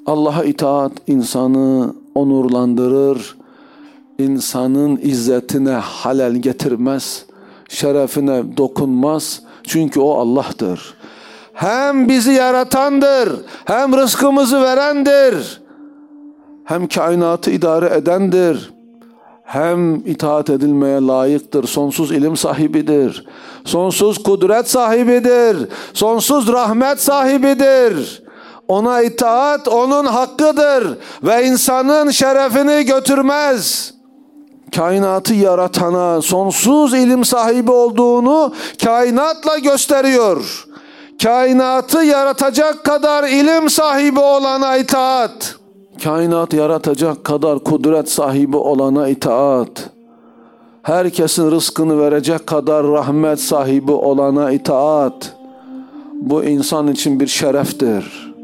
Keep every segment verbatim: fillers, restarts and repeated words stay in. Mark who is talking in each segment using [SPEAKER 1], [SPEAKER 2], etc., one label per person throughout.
[SPEAKER 1] Allah'a itaat insanı onurlandırır, insanın izzetine halel getirmez, şerefine dokunmaz. Çünkü o Allah'tır. Hem bizi yaratandır, hem rızkımızı verendir, hem kainatı idare edendir, hem itaat edilmeye layıktır. Sonsuz ilim sahibidir, sonsuz kudret sahibidir, sonsuz rahmet sahibidir. Ona itaat onun hakkıdır ve insanın şerefini götürmez. Kainatı yaratana, sonsuz ilim sahibi olduğunu kainatla gösteriyor. Kainatı yaratacak kadar ilim sahibi olana itaat. Kainat yaratacak kadar kudret sahibi olana itaat. Herkesin rızkını verecek kadar rahmet sahibi olana itaat. Bu insan için bir şereftir.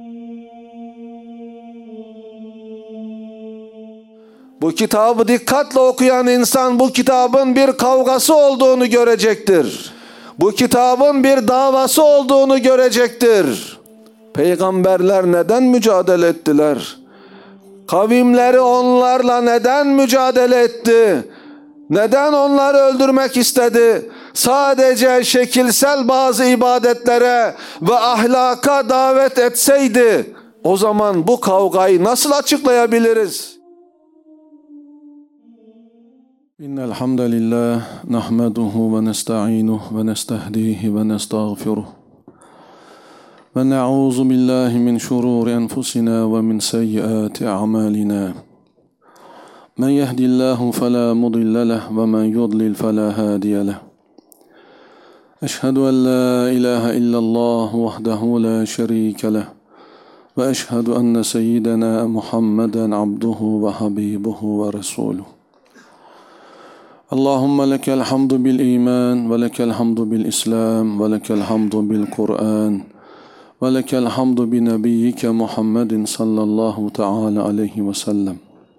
[SPEAKER 1] Bu kitabı dikkatle okuyan insan bu kitabın bir kavgası olduğunu görecektir. Bu kitabın bir davası olduğunu görecektir. Peygamberler neden mücadele ettiler? Kavimleri onlarla neden mücadele etti? Neden onları öldürmek istedi? Sadece şekilsel bazı ibadetlere ve ahlaka davet etseydi, o zaman bu kavgayı nasıl açıklayabiliriz? İnnel hamdalillah nahmeduhu ve nesta'inuhu ve nestehdihi ve nestağfiruh. Ve na'uzu billahi min şururi enfusina ve min seyyiati a'malina. Men yehdillahu fela mudille leh ve men yudlil fela hadiye leh. Eşhedü en la ilahe illallah vahdehu la şerike leh. Ve eşhedü enne seyyidena Muhammeden abduhu ve habibuhu ve resuluhu. Allahümme lekel hamdu bil iman ve lekel hamdu bil islam ve lekel hamdu bil Kur'an ve lekel hamdu bi nebiyyike Muhammedin sallallahu teala aleyhi ve sellem.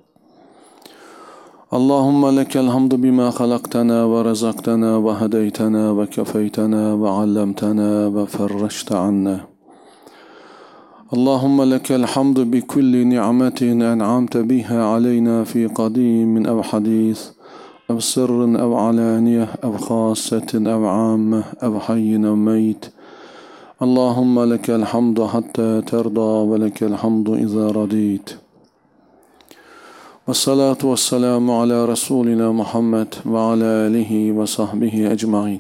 [SPEAKER 1] Allahümme lekel hamdu bima halaktana ve rezaktana ve hedeytana ve kefeytana ve allamtana ve ferreşte anna. Allahümme lekel hamdu bi kulli ni'metin en'amte biha aleyna fi kadimin ev hadis ev sırrın ev alaniye ev khassetin ev amme ev hayyin ev meyt. Allahümme lekel hamdu hatta terda ve lekel hamdu izâ radît. Ve salatu ve selamu ala Resulina Muhammed ve ala alihi ve sahbihi ecma'in.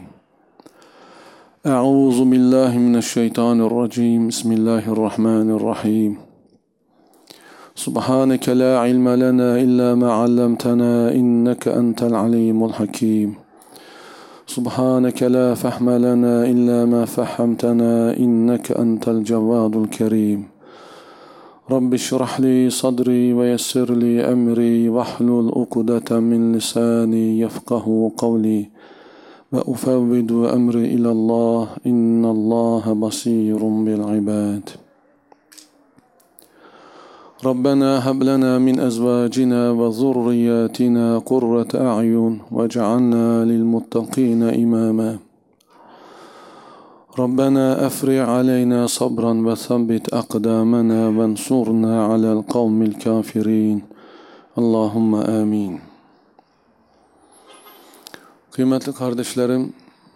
[SPEAKER 1] Eûzu billahi mineşşeytanirracim. Bismillahirrahmanirrahim. Subhaneke la ilme lena illa ma allamtana inneke entel alimul hakim. Subhaneke la fehme lena illa ma fehhamtana inneke entel cevvadul kerim. Rabbi şrah li sadri ve yessir li emri vahlul ukdeten min lisani yefkahu kavli ve ufevvidu emri ilallah innallâhe basîrun bil ibad. Rabbena heb lena min ezvacina ve zurriyatina kurrete a'yun vec'alna lil muttakina imama. ربنا أفرغ علينا صبرا وثبت أقدامنا وانصرنا على القوم الكافرين اللهم آمين. Kıymetli kardeşlerim,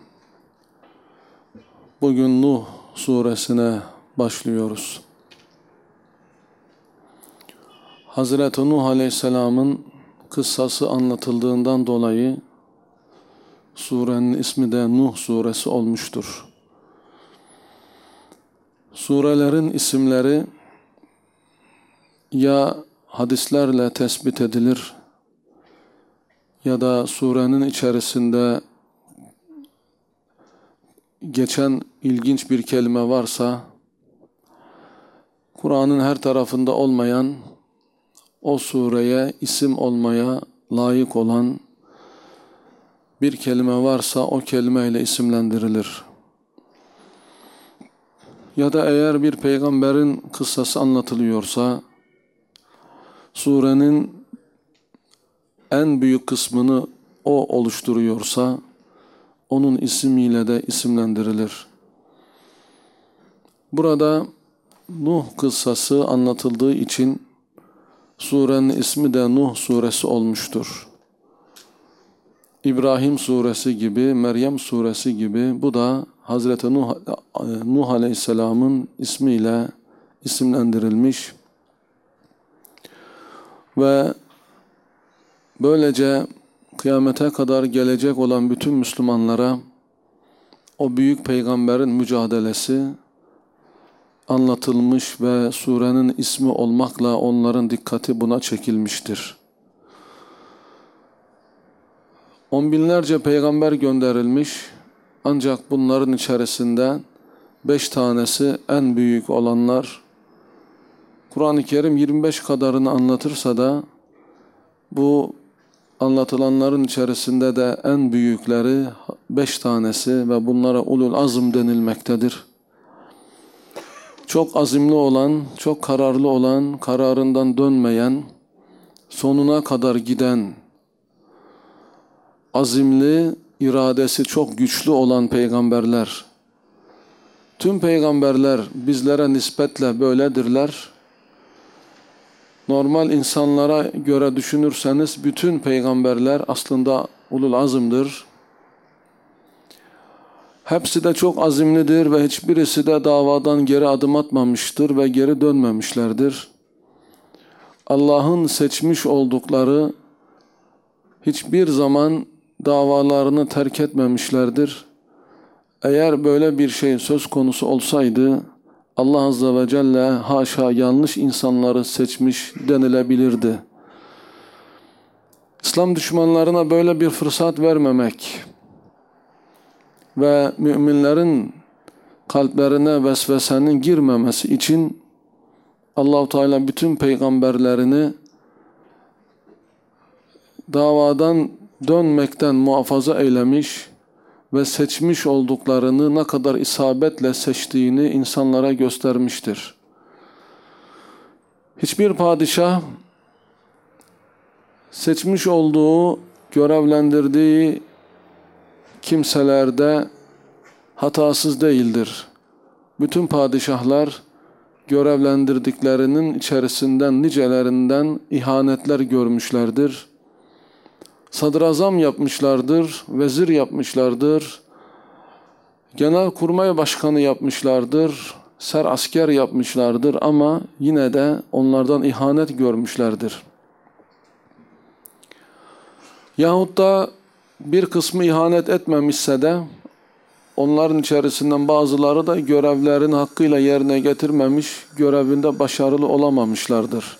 [SPEAKER 1] bugün Nuh suresine başlıyoruz. Hazreti Nuh Aleyhisselam'ın kıssası anlatıldığından dolayı surenin ismi de Nuh suresi olmuştur. Surelerin isimleri ya hadislerle tespit edilir ya da surenin içerisinde geçen ilginç bir kelime varsa Kur'an'ın her tarafında olmayan, o sureye isim olmaya layık olan bir kelime varsa o kelimeyle isimlendirilir. Ya da eğer bir peygamberin kıssası anlatılıyorsa, surenin en büyük kısmını o oluşturuyorsa, onun ismiyle de isimlendirilir. Burada Nuh kıssası anlatıldığı için surenin ismi de Nuh suresi olmuştur. İbrahim suresi gibi, Meryem suresi gibi bu da Hazreti Nuh, Nuh Aleyhisselam'ın ismiyle isimlendirilmiş ve böylece kıyamete kadar gelecek olan bütün Müslümanlara o büyük peygamberin mücadelesi anlatılmış ve surenin ismi olmakla onların dikkati buna çekilmiştir. On binlerce peygamber gönderilmiş, ancak bunların içerisinde beş tanesi en büyük olanlar. Kur'an-ı Kerim yirmi beş kadarını anlatırsa da bu anlatılanların içerisinde de en büyükleri beş tanesi ve bunlara ulul azm denilmektedir. Çok azimli olan, çok kararlı olan, kararından dönmeyen, sonuna kadar giden, azimli, iradesi çok güçlü olan peygamberler. Tüm peygamberler bizlere nispetle böyledirler. Normal insanlara göre düşünürseniz bütün peygamberler aslında ulul azımdır. Hepsi de çok azimlidir ve hiçbirisi de davadan geri adım atmamıştır ve geri dönmemişlerdir. Allah'ın seçmiş oldukları hiçbir zaman davalarını terk etmemişlerdir. Eğer böyle bir şey söz konusu olsaydı Allah Azze ve Celle haşa yanlış insanları seçmiş denilebilirdi. İslam düşmanlarına böyle bir fırsat vermemek ve müminlerin kalplerine vesvesenin girmemesi için Allah-u Teala bütün peygamberlerini davadan dönmekten muhafaza eylemiş ve seçmiş olduklarını ne kadar isabetle seçtiğini insanlara göstermiştir. Hiçbir padişah seçmiş olduğu, görevlendirdiği kimselerde hatasız değildir. Bütün padişahlar görevlendirdiklerinin içerisinden nicelerinden ihanetler görmüşlerdir. Sadrazam yapmışlardır, vezir yapmışlardır, genelkurmay başkanı yapmışlardır, ser asker yapmışlardır ama yine de onlardan ihanet görmüşlerdir. Yahut da bir kısmı ihanet etmemişse de onların içerisinden bazıları da görevlerini hakkıyla yerine getirmemiş, görevinde başarılı olamamışlardır.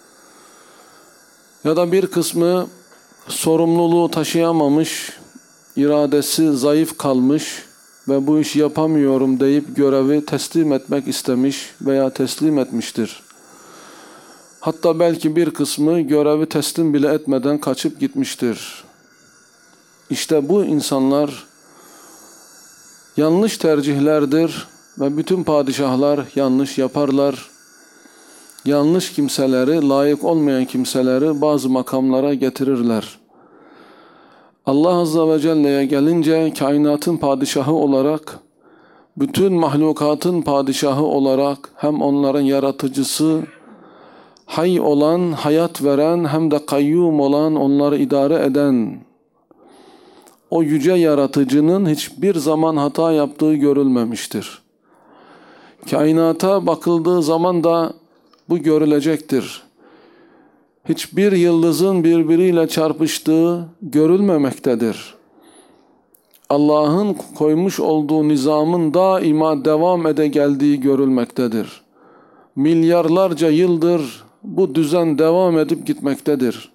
[SPEAKER 1] Ya da bir kısmı sorumluluğu taşıyamamış, iradesi zayıf kalmış ve bu işi yapamıyorum deyip görevi teslim etmek istemiş veya teslim etmiştir. Hatta belki bir kısmı görevi teslim bile etmeden kaçıp gitmiştir. İşte bu insanlar yanlış tercihlerdir ve bütün padişahlar yanlış yaparlar. Yanlış kimseleri, layık olmayan kimseleri bazı makamlara getirirler. Allah Azze ve Celle'ye gelince kainatın padişahı olarak, bütün mahlukatın padişahı olarak hem onların yaratıcısı, hay olan, hayat veren hem de kayyum olan, onları idare eden o yüce yaratıcının hiçbir zaman hata yaptığı görülmemiştir. Kainata bakıldığı zaman da bu görülecektir. Hiçbir yıldızın birbiriyle çarpıştığı görülmemektedir. Allah'ın koymuş olduğu nizamın daima devam ede geldiği görülmektedir. Milyarlarca yıldır bu düzen devam edip gitmektedir.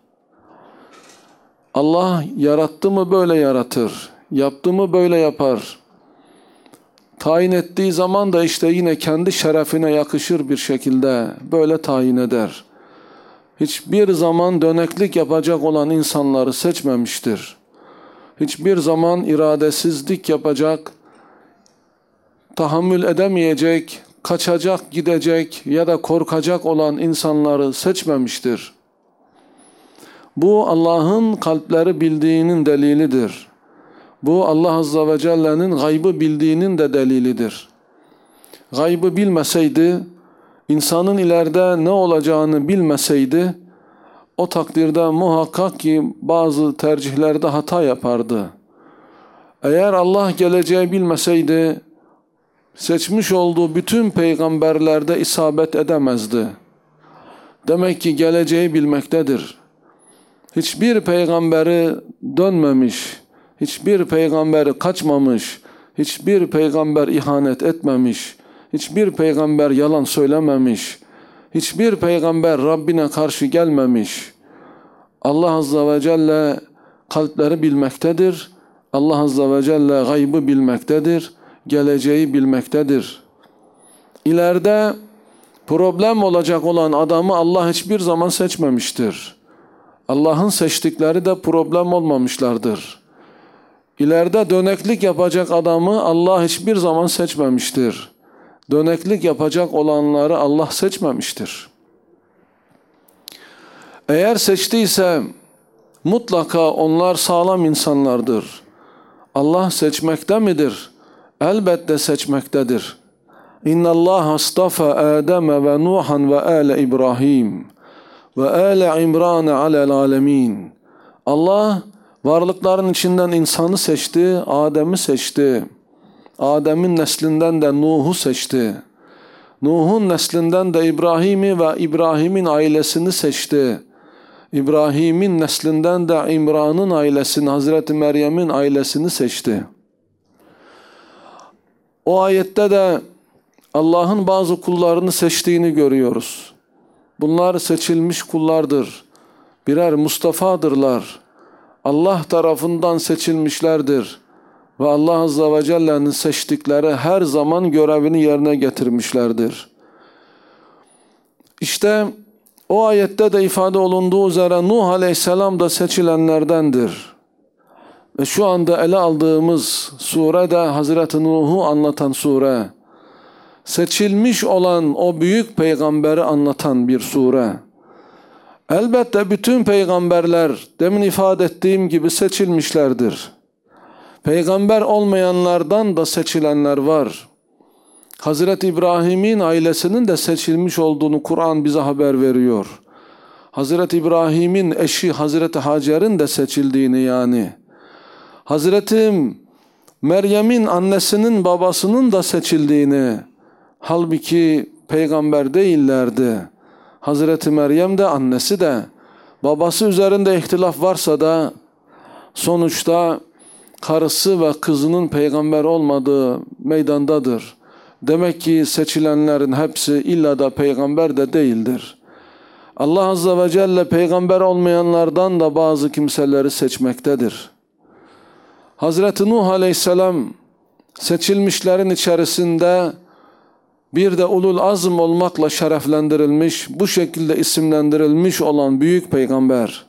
[SPEAKER 1] Allah yarattı mı böyle yaratır, yaptı mı böyle yapar. Tayin ettiği zaman da işte yine kendi şerefine yakışır bir şekilde böyle tayin eder. Hiçbir zaman döneklik yapacak olan insanları seçmemiştir. Hiçbir zaman iradesizlik yapacak, tahammül edemeyecek, kaçacak, gidecek ya da korkacak olan insanları seçmemiştir. Bu Allah'ın kalpleri bildiğinin delilidir. Bu Allah Azze ve Celle'nin gaybı bildiğinin de delilidir. Gaybı bilmeseydi insanın ileride ne olacağını bilmeseydi, o takdirde muhakkak ki bazı tercihlerde hata yapardı. Eğer Allah geleceği bilmeseydi, seçmiş olduğu bütün peygamberlerde isabet edemezdi. Demek ki geleceği bilmektedir. Hiçbir peygamberi dönmemiş, hiçbir peygamberi kaçmamış, hiçbir peygamber ihanet etmemiş, hiçbir peygamber yalan söylememiş, hiçbir peygamber Rabbine karşı gelmemiş. Allah Azze ve Celle kalpleri bilmektedir. Allah Azze ve Celle gaybı bilmektedir. Geleceği bilmektedir. İleride problem olacak olan adamı Allah hiçbir zaman seçmemiştir. Allah'ın seçtikleri de problem olmamışlardır. İleride döneklik yapacak adamı Allah hiçbir zaman seçmemiştir. Döneklik yapacak olanları Allah seçmemiştir. Eğer seçtiyse mutlaka onlar sağlam insanlardır. Allah seçmekte midir? Elbette seçmektedir. İnna Allah astafa Adem ve Nuhan ve ale İbrahim ve ale İmran alel alemin. Allah varlıkların içinden insanı seçti, Adem'i seçti. Adem'in neslinden de Nuh'u seçti. Nuh'un neslinden de İbrahim'i ve İbrahim'in ailesini seçti. İbrahim'in neslinden de İmran'ın ailesini, Hazreti Meryem'in ailesini seçti. O ayette de Allah'ın bazı kullarını seçtiğini görüyoruz. Bunlar seçilmiş kullardır. Birer Mustafa'dırlar. Allah tarafından seçilmişlerdir. Ve Allah Azze ve Celle'nin seçtikleri her zaman görevini yerine getirmişlerdir. İşte o ayette de ifade olunduğu üzere Nuh Aleyhisselam da seçilenlerdendir. Ve şu anda ele aldığımız sure de Hazreti Nuh'u anlatan sure. Seçilmiş olan o büyük peygamberi anlatan bir sure. Elbette bütün peygamberler demin ifade ettiğim gibi seçilmişlerdir. Peygamber olmayanlardan da seçilenler var. Hazreti İbrahim'in ailesinin de seçilmiş olduğunu Kur'an bize haber veriyor. Hazreti İbrahim'in eşi Hazreti Hacer'in de seçildiğini yani. Hazreti Meryem'in annesinin babasının da seçildiğini, halbuki peygamber değillerdi. Hazreti Meryem de annesi de, babası üzerinde ihtilaf varsa da sonuçta karısı ve kızının peygamber olmadığı meydandadır. Demek ki seçilenlerin hepsi illa da peygamber de değildir. Allah Azze ve Celle peygamber olmayanlardan da bazı kimseleri seçmektedir. Hazreti Nuh Aleyhisselam seçilmişlerin içerisinde bir de ulul azm olmakla şereflendirilmiş, bu şekilde isimlendirilmiş olan büyük peygamber.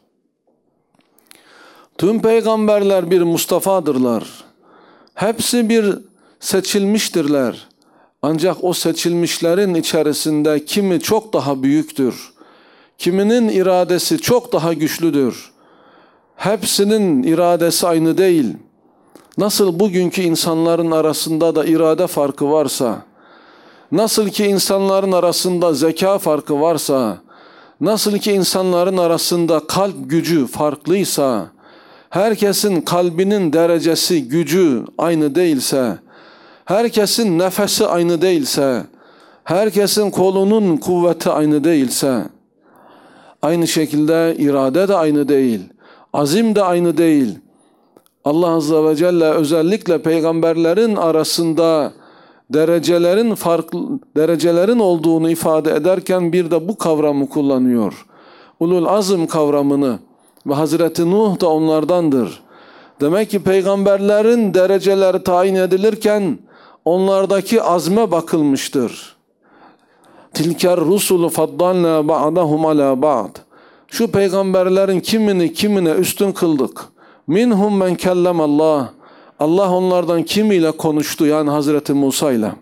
[SPEAKER 1] Tüm peygamberler bir Mustafa'dırlar. Hepsi bir seçilmiştirler. Ancak o seçilmişlerin içerisinde kimi çok daha büyüktür. Kiminin iradesi çok daha güçlüdür. Hepsinin iradesi aynı değil. Nasıl bugünkü insanların arasında da irade farkı varsa, nasıl ki insanların arasında zeka farkı varsa, nasıl ki insanların arasında kalp gücü farklıysa, herkesin kalbinin derecesi, gücü aynı değilse, herkesin nefesi aynı değilse, herkesin kolunun kuvveti aynı değilse, aynı şekilde irade de aynı değil, azim de aynı değil. Allah Azze ve Celle özellikle peygamberlerin arasında derecelerin farklı derecelerin olduğunu ifade ederken bir de bu kavramı kullanıyor. Ulul azm kavramını ve Hazreti Nuh da onlardandır. Demek ki peygamberlerin dereceleri tayin edilirken onlardaki azme bakılmıştır. Tilker rusulu faddalna ba'dahum ala ba'd. Şu peygamberlerin kimini kimine üstün kıldık. Minhum men kellemallah. Allah onlardan kimiyle konuştu, yani Hazreti Musa ile.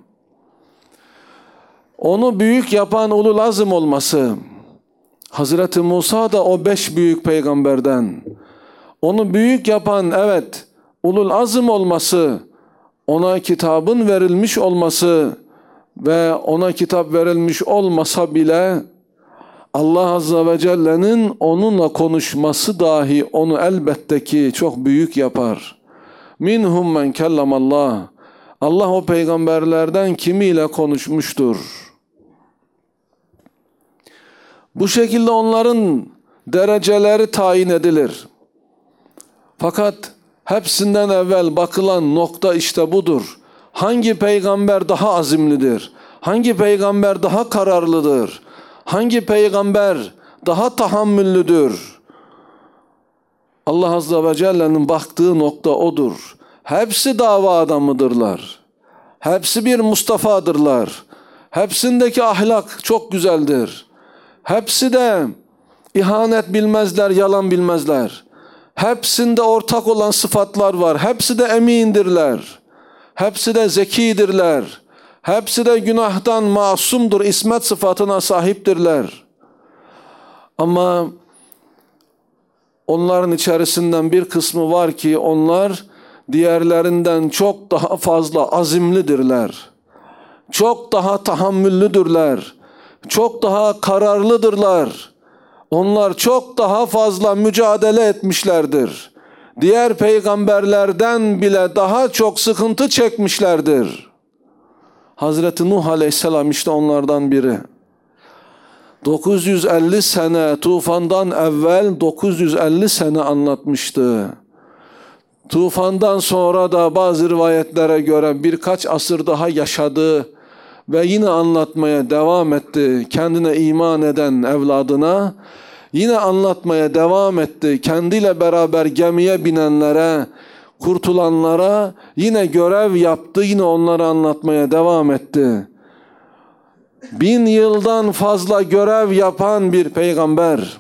[SPEAKER 1] Onu büyük yapan ulul azm olması. Hazreti Musa da o beş büyük peygamberden. Onu büyük yapan, evet, ulul azm olması, ona kitabın verilmiş olması, ve ona kitap verilmiş olmasa bile Allah Azze ve Celle'nin onunla konuşması dahi onu elbette ki çok büyük yapar. Minhum men kellamallah. Allah o peygamberlerden kimiyle konuşmuştur. Bu şekilde onların dereceleri tayin edilir. Fakat hepsinden evvel bakılan nokta işte budur. Hangi peygamber daha azimlidir? Hangi peygamber daha kararlıdır? Hangi peygamber daha tahammüllüdür? Allah Azze ve Celle'nin baktığı nokta odur. Hepsi dava adamıdırlar. Hepsi bir Mustafa'dırlar. Hepsindeki ahlak çok güzeldir. Hepsi de ihanet bilmezler, yalan bilmezler. Hepsinde ortak olan sıfatlar var. Hepsi de emindirler. Hepsi de zekidirler. Hepsi de günahtan masumdur, ismet sıfatına sahiptirler. Ama onların içerisinden bir kısmı var ki onlar diğerlerinden çok daha fazla azimlidirler. Çok daha tahammüllüdürler. Çok daha kararlıdırlar. Onlar çok daha fazla mücadele etmişlerdir. Diğer peygamberlerden bile daha çok sıkıntı çekmişlerdir. Hazreti Nuh Aleyhisselam işte onlardan biri. dokuz yüz elli sene tufandan evvel dokuz yüz elli sene anlatmıştı. Tufandan sonra da bazı rivayetlere göre birkaç asır daha yaşadı ve yine anlatmaya devam etti. Kendine iman eden evladına yine anlatmaya devam etti. Kendiyle beraber gemiye binenlere, kurtulanlara yine görev yaptı. Yine onları anlatmaya devam etti. Bin yıldan fazla görev yapan bir peygamber.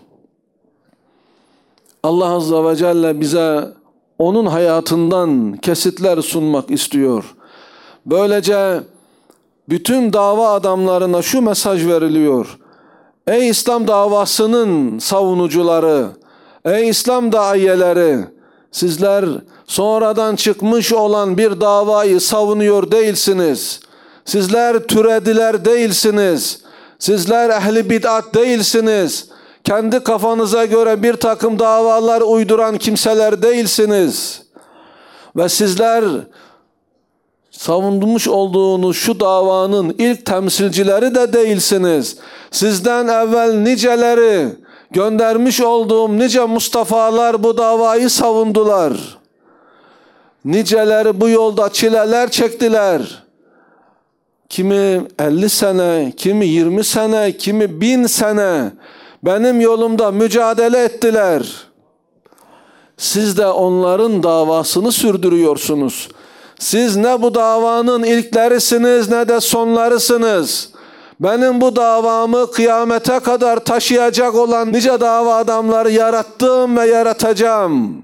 [SPEAKER 1] Allah Azze ve Celle bize onun hayatından kesitler sunmak istiyor. Böylece bütün dava adamlarına şu mesaj veriliyor. Ey İslam davasının savunucuları, ey İslam daiyeleri, sizler sonradan çıkmış olan bir davayı savunuyor değilsiniz. Sizler türediler değilsiniz. Sizler ehli bid'at değilsiniz. Kendi kafanıza göre bir takım davalar uyduran kimseler değilsiniz. Ve sizler savunmuş olduğunuz şu davanın ilk temsilcileri de değilsiniz. Sizden evvel niceleri, göndermiş olduğum nice Mustafa'lar bu davayı savundular. Niceleri bu yolda çileler çektiler. Kimi elli sene, kimi yirmi sene, kimi bin sene benim yolumda mücadele ettiler. Siz de onların davasını sürdürüyorsunuz. Siz ne bu davanın ilklerisiniz ne de sonlarısınız. Benim bu davamı kıyamete kadar taşıyacak olan nice dava adamları yarattım ve yaratacağım.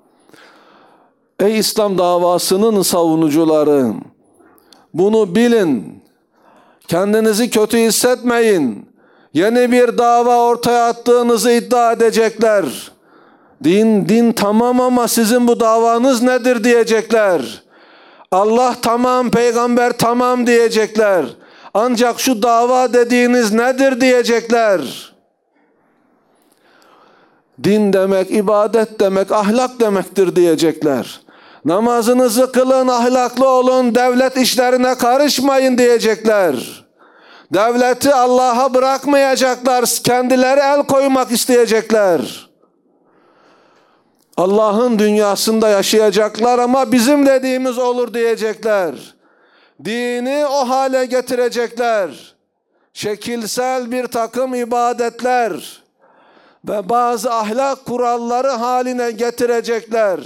[SPEAKER 1] Ey İslam davasının savunucuları, bunu bilin. Kendinizi kötü hissetmeyin. Yeni bir dava ortaya attığınızı iddia edecekler. Din, din tamam ama sizin bu davanız nedir diyecekler. Allah tamam, peygamber tamam diyecekler. Ancak şu dava dediğiniz nedir diyecekler. Din demek, ibadet demek, ahlak demektir diyecekler. Namazınızı kılın, ahlaklı olun, devlet işlerine karışmayın diyecekler. Devleti Allah'a bırakmayacaklar, kendileri el koymak isteyecekler. Allah'ın dünyasında yaşayacaklar ama bizim dediğimiz olur diyecekler. Dini o hale getirecekler. Şekilsel bir takım ibadetler ve bazı ahlak kuralları haline getirecekler.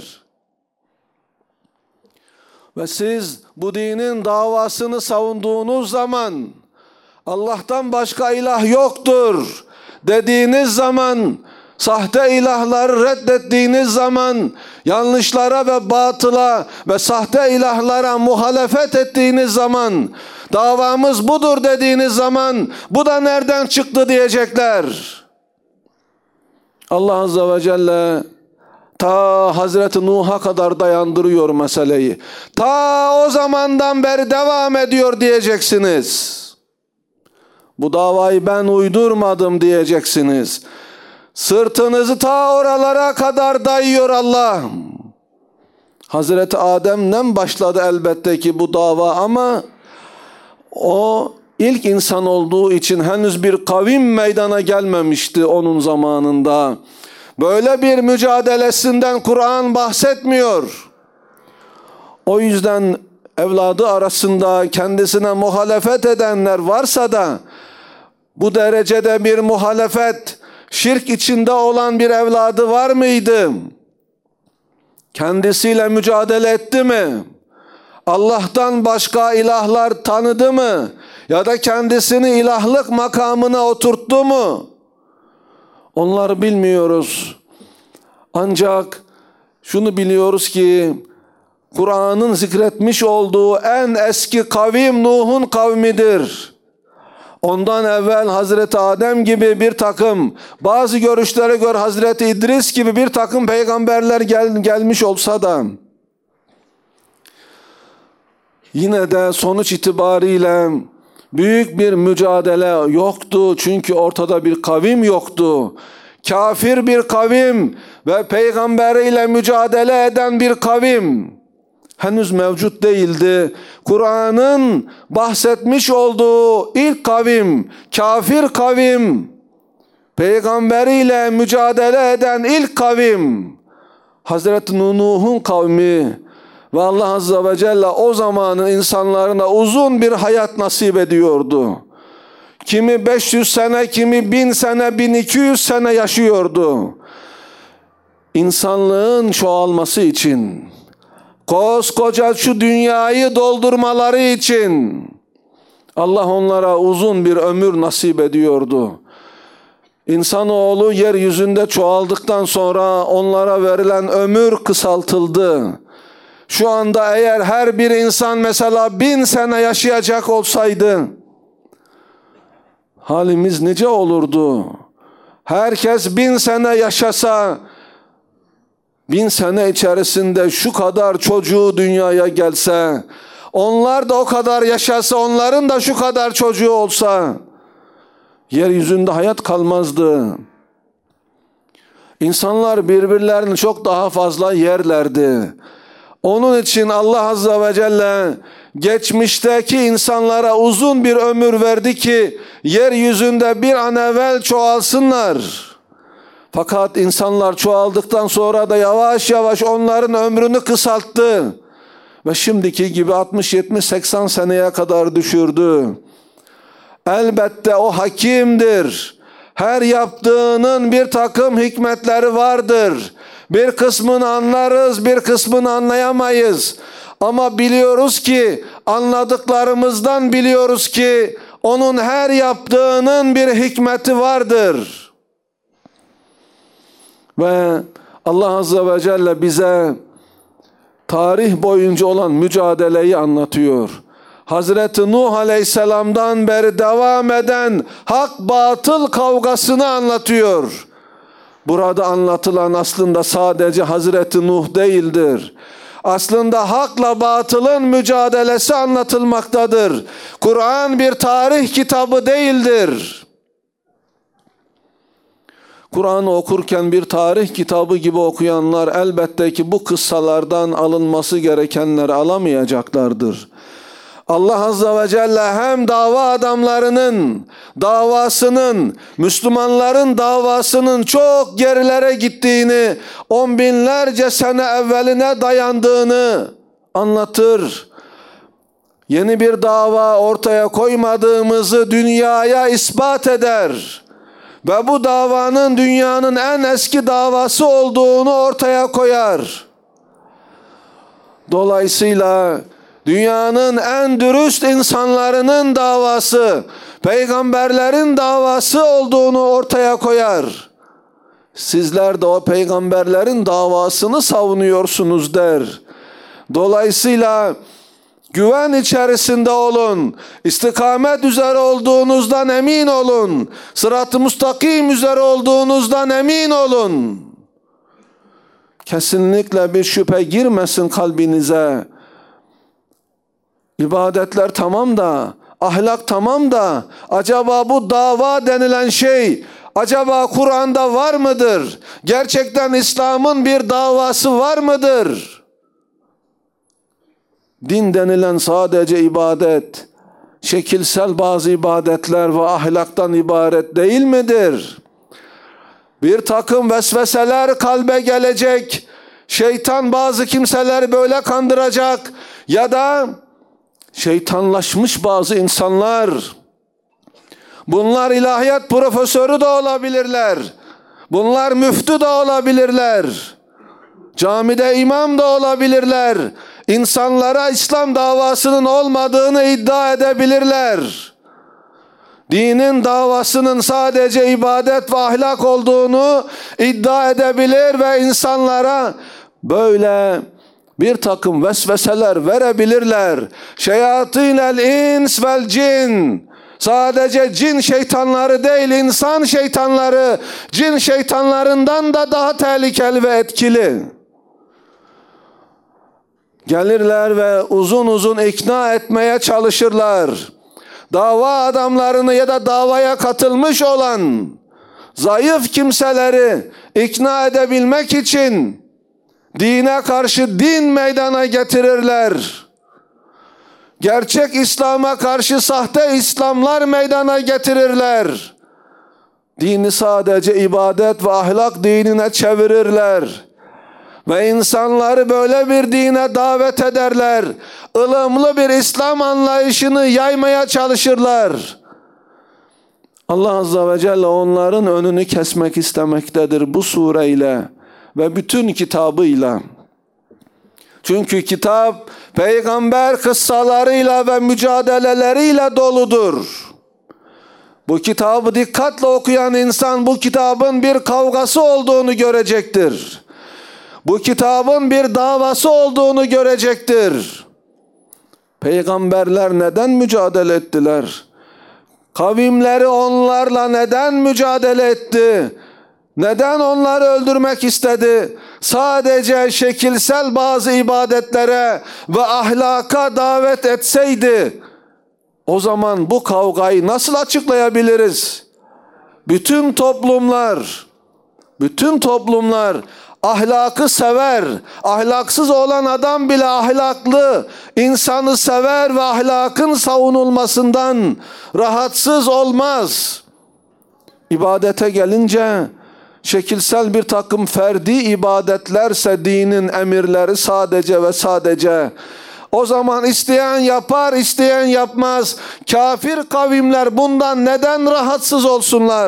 [SPEAKER 1] Ve siz bu dinin davasını savunduğunuz zaman Allah'tan başka ilah yoktur dediğiniz zaman, sahte ilahları reddettiğiniz zaman, yanlışlara ve batıla ve sahte ilahlara muhalefet ettiğiniz zaman, davamız budur dediğiniz zaman, bu da nereden çıktı diyecekler. Allah Azze ve Celle Ta Hazreti Nuh'a kadar dayandırıyor meseleyi. Ta o zamandan beri devam ediyor diyeceksiniz. Bu davayı ben uydurmadım diyeceksiniz. Sırtınızı ta oralara kadar dayıyor Allah. Hazreti Adem'den başladı elbette ki bu dava ama o ilk insan olduğu için henüz bir kavim meydana gelmemişti onun zamanında. Böyle bir mücadelesinden Kur'an bahsetmiyor. O yüzden evladı arasında kendisine muhalefet edenler varsa da bu derecede bir muhalefet, şirk içinde olan bir evladı var mıydı? Kendisiyle mücadele etti mi? Allah'tan başka ilahlar tanıdı mı? Ya da kendisini ilahlık makamına oturttu mu? Onları bilmiyoruz. Ancak şunu biliyoruz ki Kur'an'ın zikretmiş olduğu en eski kavim Nuh'un kavmidir. Ondan evvel Hazreti Adem gibi bir takım, bazı görüşlere göre Hazreti İdris gibi bir takım peygamberler gel, gelmiş olsa da yine de sonuç itibariyle büyük bir mücadele yoktu. Çünkü ortada bir kavim yoktu. Kafir bir kavim ve peygamberiyle mücadele eden bir kavim henüz mevcut değildi. Kur'an'ın bahsetmiş olduğu ilk kavim, kafir kavim, peygamberiyle mücadele eden ilk kavim Hazreti Nuh'un kavmi ve Allah Azze ve Celle o zamanın insanlarına uzun bir hayat nasip ediyordu. Kimi beş yüz sene, kimi bin sene, bin iki yüz sene yaşıyordu. İnsanlığın çoğalması için, koskoca şu dünyayı doldurmaları için Allah onlara uzun bir ömür nasip ediyordu. İnsanoğlu yeryüzünde çoğaldıktan sonra onlara verilen ömür kısaltıldı. Şu anda eğer her bir insan mesela bin sene yaşayacak olsaydı halimiz nice olurdu? Herkes bin sene yaşasa, bin sene içerisinde şu kadar çocuğu dünyaya gelse, onlar da o kadar yaşasa, onların da şu kadar çocuğu olsa, yeryüzünde hayat kalmazdı. İnsanlar birbirlerini çok daha fazla yerlerdi. Onun için Allah Azze ve Celle geçmişteki insanlara uzun bir ömür verdi ki yeryüzünde bir an evvel çoğalsınlar. Fakat insanlar çoğaldıktan sonra da yavaş yavaş onların ömrünü kısalttı. Ve şimdiki gibi altmış yetmiş seksen seneye kadar düşürdü. Elbette o hakimdir. Her yaptığının bir takım hikmetleri vardır. Bir kısmını anlarız, bir kısmını anlayamayız. Ama biliyoruz ki, anladıklarımızdan biliyoruz ki onun her yaptığının bir hikmeti vardır. Ve Allah Azze ve Celle bize tarih boyunca olan mücadeleyi anlatıyor. Hazreti Nuh Aleyhisselam'dan beri devam eden hak batıl kavgasını anlatıyor. Burada anlatılan aslında sadece Hazreti Nuh değildir. Aslında hakla batılın mücadelesi anlatılmaktadır. Kur'an bir tarih kitabı değildir. Kur'an'ı okurken bir tarih kitabı gibi okuyanlar elbette ki bu kıssalardan alınması gerekenleri alamayacaklardır. Allah Azze ve Celle hem dava adamlarının davasının, Müslümanların davasının çok gerilere gittiğini, on binlerce sene evveline dayandığını anlatır. Yeni bir dava ortaya koymadığımızı dünyaya ispat eder. Ve bu davanın dünyanın en eski davası olduğunu ortaya koyar. Dolayısıyla dünyanın en dürüst insanlarının davası, peygamberlerin davası olduğunu ortaya koyar. Sizler de o peygamberlerin davasını savunuyorsunuz der. Dolayısıyla güven içerisinde olun. İstikamet üzere olduğunuzdan emin olun. Sırat-ı müstakim üzere olduğunuzdan emin olun. Kesinlikle bir şüphe girmesin kalbinize. İbadetler tamam da, ahlak tamam da, acaba bu dava denilen şey, acaba Kur'an'da var mıdır? Gerçekten İslam'ın bir davası var mıdır? Din denilen sadece ibadet, şekilsel bazı ibadetler ve ahlaktan ibaret değil midir? Bir takım vesveseler kalbe gelecek, şeytan bazı kimseleri böyle kandıracak ya da şeytanlaşmış bazı insanlar, bunlar ilahiyat profesörü de olabilirler, bunlar müftü de olabilirler, camide imam da olabilirler, insanlara İslam davasının olmadığını iddia edebilirler. Dinin davasının sadece ibadet ve ahlak olduğunu iddia edebilir ve insanlara böyle bir takım vesveseler verebilirler. Şeyatînel ins vel cin. Sadece cin şeytanları değil, insan şeytanları, cin şeytanlarından da daha tehlikeli ve etkili. Gelirler ve uzun uzun ikna etmeye çalışırlar. Dava adamlarını ya da davaya katılmış olan zayıf kimseleri ikna edebilmek için dine karşı din meydana getirirler. Gerçek İslam'a karşı sahte İslamlar meydana getirirler. Dini sadece ibadet ve ahlak dinine çevirirler. Ve insanları böyle bir dine davet ederler. Ilımlı bir İslam anlayışını yaymaya çalışırlar. Allah Azze ve Celle onların önünü kesmek istemektedir bu sureyle ve bütün kitabıyla. Çünkü kitap peygamber kıssalarıyla ve mücadeleleriyle doludur. Bu kitabı dikkatle okuyan insan bu kitabın bir kavgası olduğunu görecektir. Bu kitabın bir davası olduğunu görecektir. Peygamberler neden mücadele ettiler? Kavimleri onlarla neden mücadele etti? Neden onları öldürmek istedi? Sadece şekilsel bazı ibadetlere ve ahlaka davet etseydi, o zaman bu kavgayı nasıl açıklayabiliriz? Bütün toplumlar, bütün toplumlar ahlakı sever. Ahlaksız olan adam bile ahlaklı insanı sever ve ahlakın savunulmasından rahatsız olmaz. İbadete gelince şekilsel bir takım ferdi ibadetlerse dinin emirleri sadece ve sadece, o zaman isteyen yapar, isteyen yapmaz. Kafir kavimler bundan neden rahatsız olsunlar?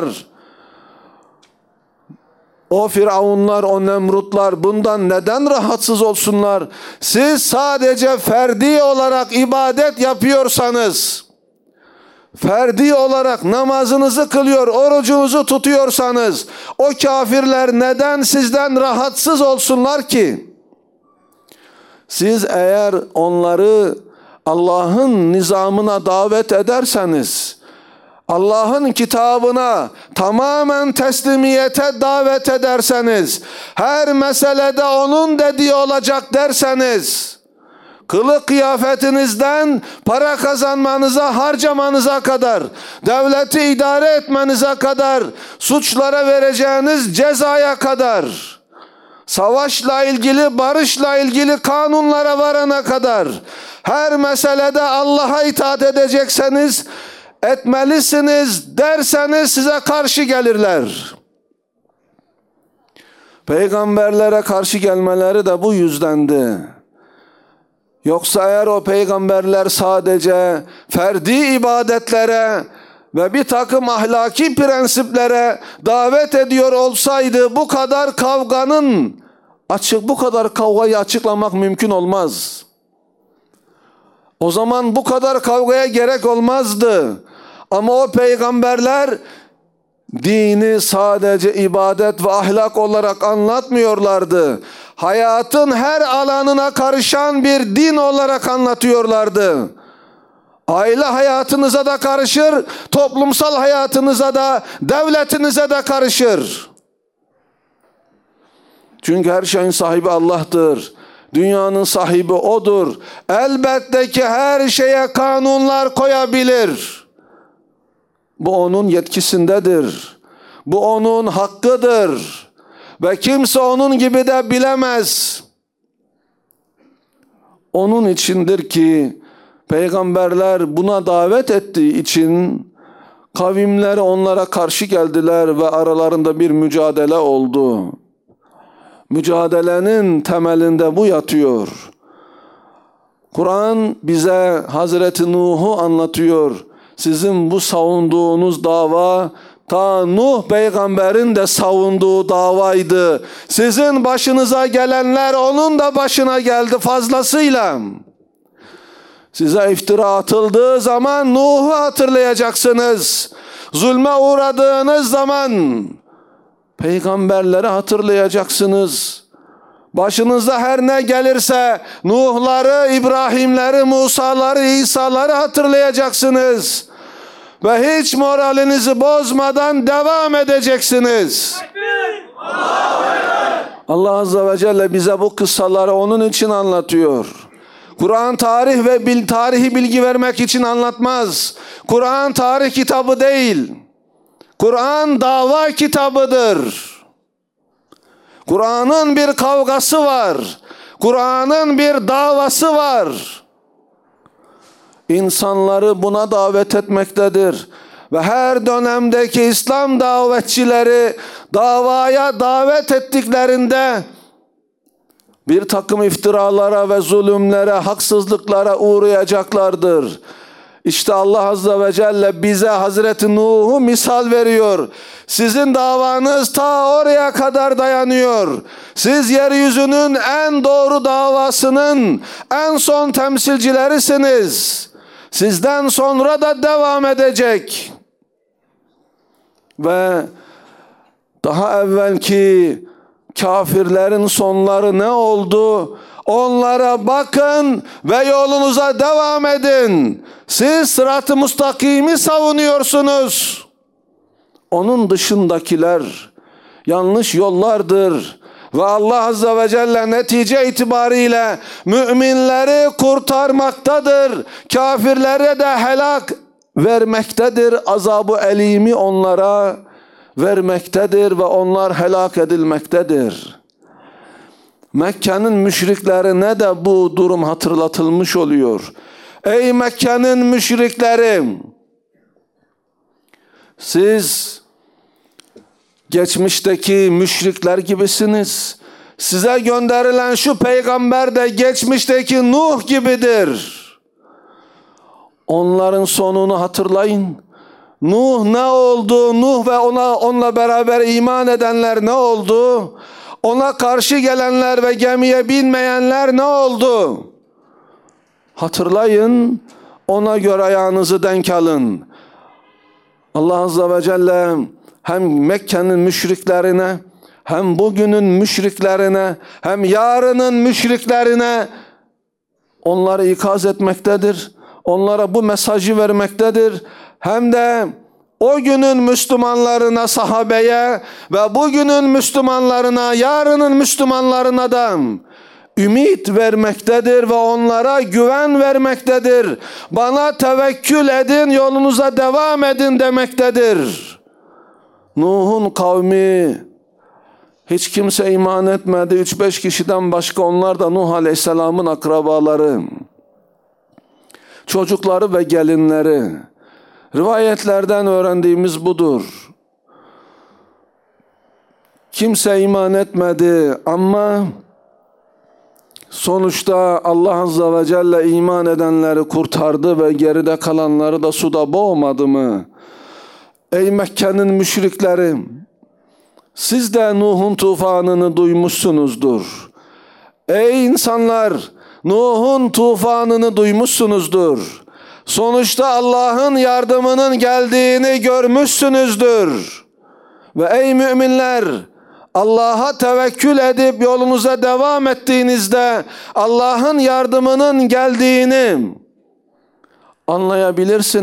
[SPEAKER 1] O Firavunlar, o Nemrutlar bundan neden rahatsız olsunlar? Siz sadece ferdi olarak ibadet yapıyorsanız, ferdi olarak namazınızı kılıyor, orucunuzu tutuyorsanız, o kafirler neden sizden rahatsız olsunlar ki? Siz eğer onları Allah'ın nizamına davet ederseniz, Allah'ın kitabına tamamen teslimiyete davet ederseniz, her meselede onun dediği olacak derseniz, kılık kıyafetinizden para kazanmanıza, harcamanıza kadar, devleti idare etmenize kadar, suçlara vereceğiniz cezaya kadar, savaşla ilgili, barışla ilgili kanunlara varana kadar, her meselede Allah'a itaat edecekseniz, etmelisiniz derseniz size karşı gelirler. Peygamberlere karşı gelmeleri de bu yüzdendi. Yoksa eğer o peygamberler sadece ferdi ibadetlere ve bir takım ahlaki prensiplere davet ediyor olsaydı, bu kadar kavganın açık, bu kadar kavgayı açıklamak mümkün olmaz. O zaman bu kadar kavgaya gerek olmazdı. Ama o peygamberler dini sadece ibadet ve ahlak olarak anlatmıyorlardı. Hayatın her alanına karışan bir din olarak anlatıyorlardı. Aile hayatınıza da karışır, toplumsal hayatınıza da, devletinize de karışır. Çünkü her şeyin sahibi Allah'tır. Dünyanın sahibi O'dur. Elbette ki her şeye kanunlar koyabilir. Bu O'nun yetkisindedir. Bu O'nun hakkıdır. Ve kimse O'nun gibi de bilemez. Onun içindir ki peygamberler buna davet ettiği için kavimleri onlara karşı geldiler ve aralarında bir mücadele oldu. Mücadelenin temelinde bu yatıyor. Kur'an bize Hazreti Nuh'u anlatıyor. Sizin bu savunduğunuz dava ta Nuh peygamberin de savunduğu davaydı. Sizin başınıza gelenler onun da başına geldi fazlasıyla. Size iftira atıldığı zaman Nuh'u hatırlayacaksınız. Zulme uğradığınız zaman peygamberleri hatırlayacaksınız. Başınıza her ne gelirse Nuh'ları, İbrahim'leri, Musa'ları, İsa'ları hatırlayacaksınız. Ve hiç moralinizi bozmadan devam edeceksiniz. Allah Azze ve Celle bize bu kıssaları onun için anlatıyor. Kur'an tarih ve bil, tarihi bilgi vermek için anlatmaz. Kur'an tarih kitabı değil. Kur'an dava kitabıdır. Kur'an'ın bir kavgası var. Kur'an'ın bir davası var. İnsanları buna davet etmektedir. Ve her dönemdeki İslam davetçileri davaya davet ettiklerinde bir takım iftiralara ve zulümlere, haksızlıklara uğrayacaklardır. İşte Allah Azze ve Celle bize Hazreti Nuh'u misal veriyor. Sizin davanız ta oraya kadar dayanıyor. Siz yeryüzünün en doğru davasının en son temsilcilerisiniz. Sizden sonra da devam edecek. Ve daha evvelki kafirlerin sonları ne oldu? Onlara bakın ve yolunuza devam edin. Siz sırat-ı müstakimi savunuyorsunuz. Onun dışındakiler yanlış yollardır. Ve Allah Azze ve Celle netice itibariyle müminleri kurtarmaktadır. Kafirlere de helak vermektedir. Azab-ı elimi onlara vermektedir ve onlar helak edilmektedir. Mekke'nin müşriklerine de bu durum hatırlatılmış oluyor. Ey Mekke'nin müşrikleri! Siz geçmişteki müşrikler gibisiniz. Size gönderilen şu peygamber de geçmişteki Nuh gibidir. Onların sonunu hatırlayın. Nuh ne oldu? Nuh ve ona onunla beraber iman edenler ne oldu? Ona karşı gelenler ve gemiye binmeyenler ne oldu? Hatırlayın, ona göre ayağınızı denk alın. Allah Azze ve Celle hem Mekke'nin müşriklerine, hem bugünün müşriklerine, hem yarının müşriklerine onları ikaz etmektedir. Onlara bu mesajı vermektedir. Hem de o günün Müslümanlarına, sahabeye ve bugünün Müslümanlarına, yarının Müslümanlarına da ümit vermektedir ve onlara güven vermektedir. Bana tevekkül edin, yolunuza devam edin demektedir. Nuh'un kavmi hiç kimse iman etmedi. Üç beş kişiden başka, onlar da Nuh Aleyhisselam'ın akrabaları, çocukları ve gelinleri. Rivayetlerden öğrendiğimiz budur. Kimse iman etmedi ama sonuçta Allah Azze ve Celle iman edenleri kurtardı ve geride kalanları da suda boğmadı mı? Ey Mekke'nin müşrikleri! Siz de Nuh'un tufanını duymuşsunuzdur. Ey insanlar! Nuh'un tufanını duymuşsunuzdur. Sonuçta Allah'ın yardımının geldiğini görmüşsünüzdür. Ve ey müminler! Allah'a tevekkül edip yolunuza devam ettiğinizde Allah'ın yardımının geldiğini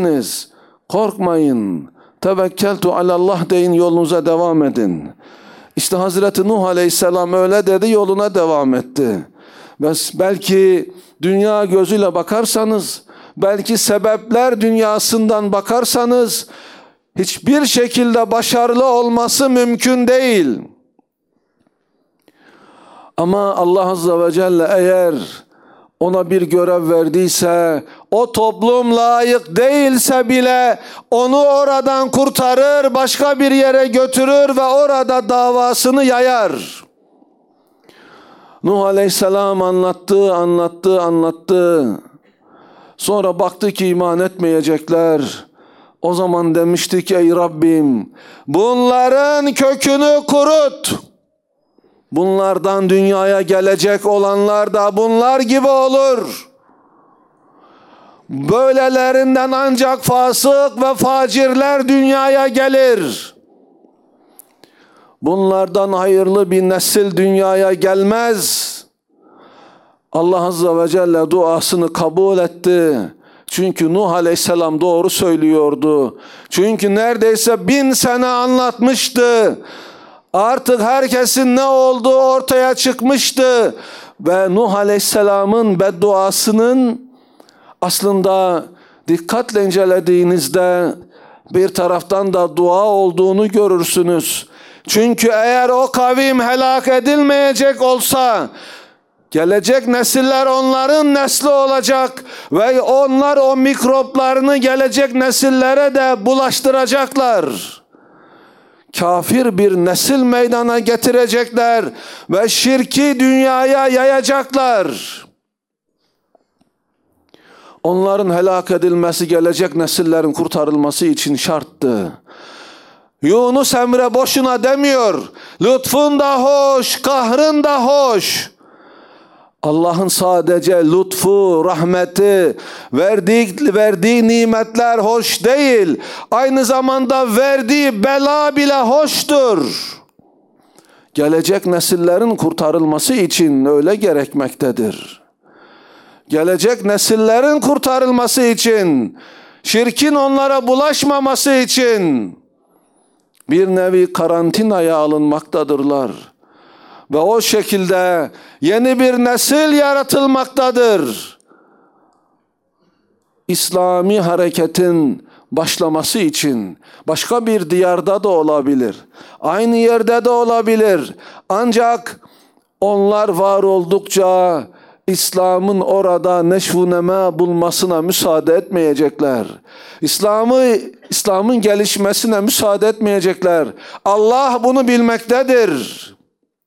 [SPEAKER 1] anlayabilirsiniz. Korkmayın. Tevekkeltu alallah deyin, yolunuza devam edin. İşte Hazreti Nuh Aleyhisselam öyle dedi, yoluna devam etti. Belki dünya gözüyle bakarsanız, belki sebepler dünyasından bakarsanız hiçbir şekilde başarılı olması mümkün değil. Ama Allah Azze ve Celle eğer ona bir görev verdiyse, o toplum layık değilse bile onu oradan kurtarır, başka bir yere götürür ve orada davasını yayar. Nuh Aleyhisselam anlattı, anlattı, anlattı. Sonra baktı ki iman etmeyecekler. O zaman demiştik, ey Rabbim, bunların kökünü kurut. Bunlardan dünyaya gelecek olanlar da bunlar gibi olur. Böylelerinden ancak fasık ve facirler dünyaya gelir. Bunlardan hayırlı bir nesil dünyaya gelmez. Allah Azze ve Celle duasını kabul etti. Çünkü Nuh Aleyhisselam doğru söylüyordu. Çünkü neredeyse bin sene anlatmıştı. Artık herkesin ne olduğu ortaya çıkmıştı. Ve Nuh Aleyhisselam'ın bedduasının aslında dikkatle incelediğinizde bir taraftan da dua olduğunu görürsünüz. Çünkü eğer o kavim helak edilmeyecek olsa, gelecek nesiller onların nesli olacak ve onlar o mikroplarını gelecek nesillere de bulaştıracaklar. Kafir bir nesil meydana getirecekler ve şirki dünyaya yayacaklar. Onların helak edilmesi gelecek nesillerin kurtarılması için şarttı. Yunus Emre boşuna demiyor. Lütfun da hoş, kahrın da hoş. Allah'ın sadece lütfu, rahmeti, verdiği, verdiği nimetler hoş değil. Aynı zamanda verdiği bela bile hoştur. Gelecek nesillerin kurtarılması için öyle gerekmektedir. Gelecek nesillerin kurtarılması için, şirkin onlara bulaşmaması için bir nevi karantinaya alınmaktadırlar. Ve o şekilde yeni bir nesil yaratılmaktadır. İslami hareketin başlaması için başka bir diyarda da olabilir. Aynı yerde de olabilir. Ancak onlar var oldukça İslam'ın orada neşvuneme bulmasına müsaade etmeyecekler. İslam'ı İslam'ın gelişmesine müsaade etmeyecekler. Allah bunu bilmektedir.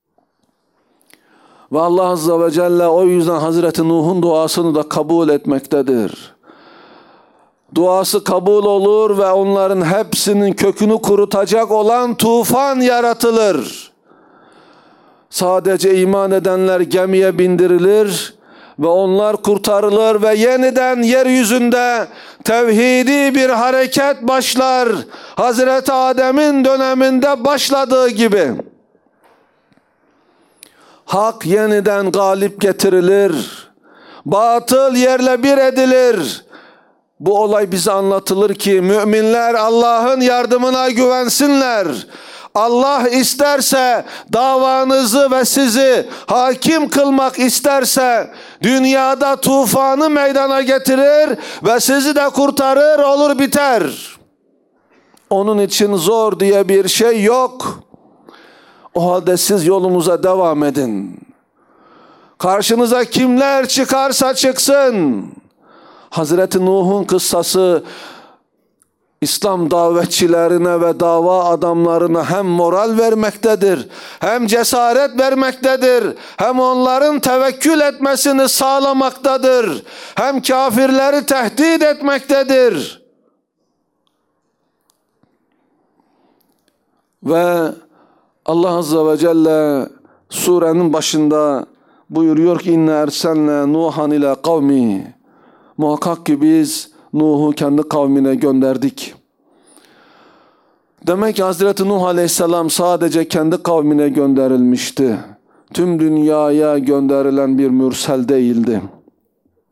[SPEAKER 1] Ve Allah Azze ve Celle o yüzden Hazreti Nuh'un duasını da kabul etmektedir. Duası kabul olur ve onların hepsinin kökünü kurutacak olan tufan yaratılır. Sadece iman edenler gemiye bindirilir ve onlar kurtarılır ve yeniden yeryüzünde tevhidi bir hareket başlar. Hazreti Adem'in döneminde başladığı gibi. Hak yeniden galip getirilir. Batıl yerle bir edilir. Bu olay bize anlatılır ki müminler Allah'ın yardımına güvensinler. Allah isterse davanızı ve sizi hakim kılmak isterse dünyada tufanı meydana getirir ve sizi de kurtarır, olur biter. Onun için zor diye bir şey yok. O halde siz yolunuza devam edin. Karşınıza kimler çıkarsa çıksın. Hazreti Nuh'un kıssası İslam davetçilerine ve dava adamlarına hem moral vermektedir, hem cesaret vermektedir, hem onların tevekkül etmesini sağlamaktadır, hem kafirleri tehdit etmektedir. Ve Allah Azze ve Celle surenin başında buyuruyor ki inne erselne Nuhan ile kavmi. Muhakkak ki biz Nuh'u kendi kavmine gönderdik. Demek ki Hazreti Nuh Aleyhisselam sadece kendi kavmine gönderilmişti. Tüm dünyaya gönderilen bir mürsel değildi.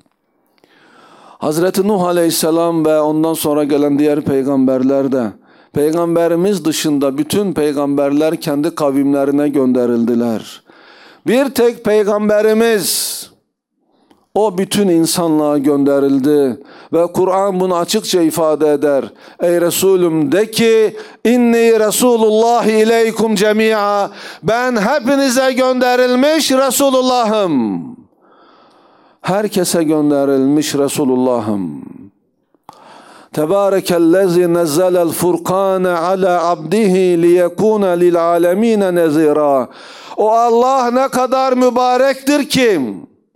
[SPEAKER 1] Hazreti Nuh Aleyhisselam ve ondan sonra gelen diğer peygamberler de Peygamberimiz dışında bütün peygamberler kendi kavimlerine gönderildiler. Bir tek peygamberimiz, o bütün insanlığa gönderildi ve Kur'an bunu açıkça ifade eder. Ey Resulüm de ki inni Resulullah ileykum cemi'a, ben hepinize gönderilmiş Resulullah'ım. Herkese gönderilmiş Resulullah'ım. Tebarekellezi nezzelel furkane ala abdihi liyekune lil alemine nezira. O Allah ne kadar mübarektir ki,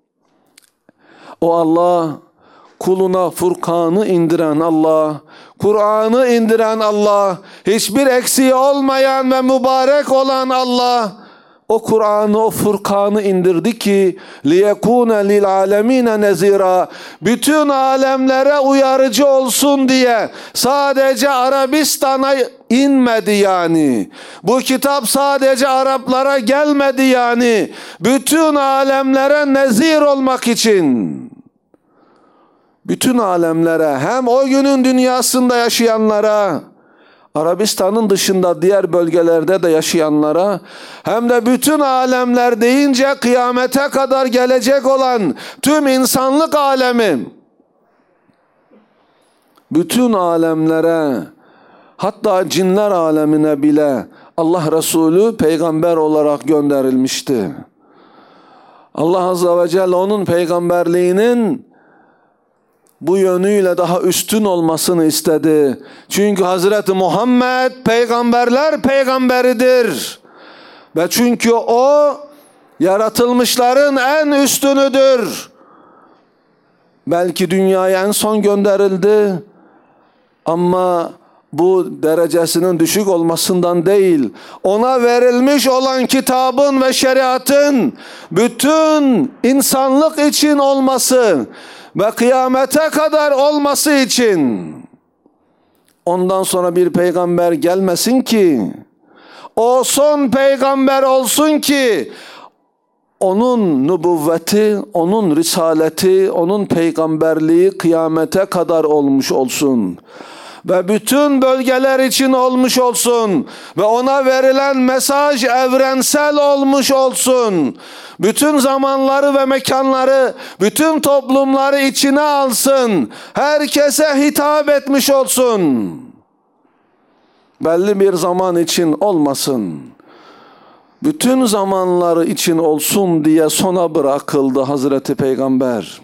[SPEAKER 1] o Allah, kuluna Furkan'ı indiren Allah, Kur'an'ı indiren Allah, hiçbir eksiği olmayan ve mübarek olan Allah, o Kur'an'ı, o Furkan'ı indirdi ki liyekune lil alemine nezira, bütün alemlere uyarıcı olsun diye. Sadece Arabistan'a inmedi yani. Bu kitap sadece Araplara gelmedi yani. Bütün alemlere nezir olmak için. Bütün alemlere, hem o günün dünyasında yaşayanlara, Arabistan'ın dışında diğer bölgelerde de yaşayanlara, hem de bütün alemler deyince kıyamete kadar gelecek olan tüm insanlık alemi, bütün alemlere, hatta cinler alemine bile Allah Resulü peygamber olarak gönderilmişti. Allah Azze ve Celle onun peygamberliğinin bu yönüyle daha üstün olmasını istedi. Çünkü Hazreti Muhammed peygamberler peygamberidir. Ve çünkü o yaratılmışların en üstünüdür. Belki dünyaya en son gönderildi ama bu derecesinin düşük olmasından değil, ona verilmiş olan kitabın ve şeriatın bütün insanlık için olması ve kıyamete kadar olması için. Ondan sonra bir peygamber gelmesin ki, o son peygamber olsun ki onun nübüvveti, onun risaleti, onun peygamberliği kıyamete kadar olmuş olsun. Ve bütün bölgeler için olmuş olsun. Ve ona verilen mesaj evrensel olmuş olsun. Bütün zamanları ve mekanları, bütün toplumları içine alsın. Herkese hitap etmiş olsun. Belli bir zaman için olmasın. Bütün zamanları için olsun diye sona bırakıldı Hazreti Peygamber.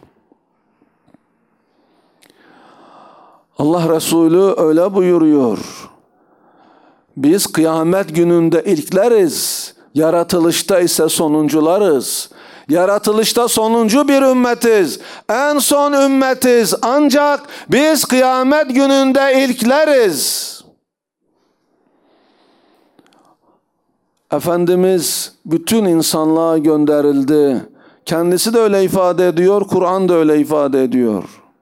[SPEAKER 1] Allah Resulü öyle buyuruyor. Biz kıyamet gününde ilkleriz. Yaratılışta ise sonuncularız. Yaratılışta sonuncu bir ümmetiz. En son ümmetiz. Ancak biz kıyamet gününde ilkleriz. Efendimiz bütün insanlığa gönderildi. Kendisi de öyle ifade ediyor. Kur'an da öyle ifade ediyor.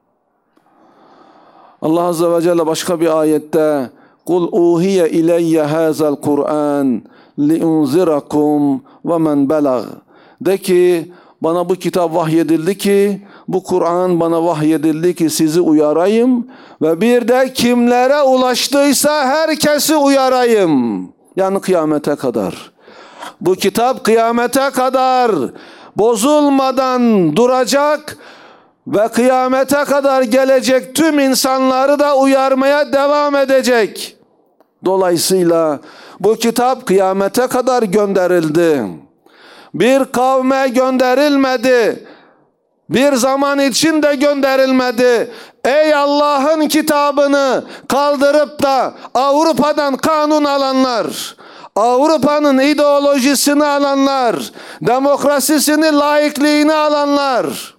[SPEAKER 1] Allah Azze ve Celle başka bir ayette "Kul uhiye ileyye hazal Kur'an liunzirakum ve men belag." De ki, bana bu kitap vahyedildi ki, bu Kur'an bana vahyedildi ki sizi uyarayım ve bir de kimlere ulaştıysa herkesi uyarayım. Yani kıyamete kadar. Bu kitap kıyamete kadar bozulmadan duracak ve kıyamete kadar gelecek tüm insanları da uyarmaya devam edecek. Dolayısıyla bu kitap kıyamete kadar gönderildi. Bir kavme gönderilmedi. Bir zaman için de gönderilmedi. Ey Allah'ın kitabını kaldırıp da Avrupa'dan kanun alanlar, Avrupa'nın ideolojisini alanlar, demokrasisini, laikliğini alanlar,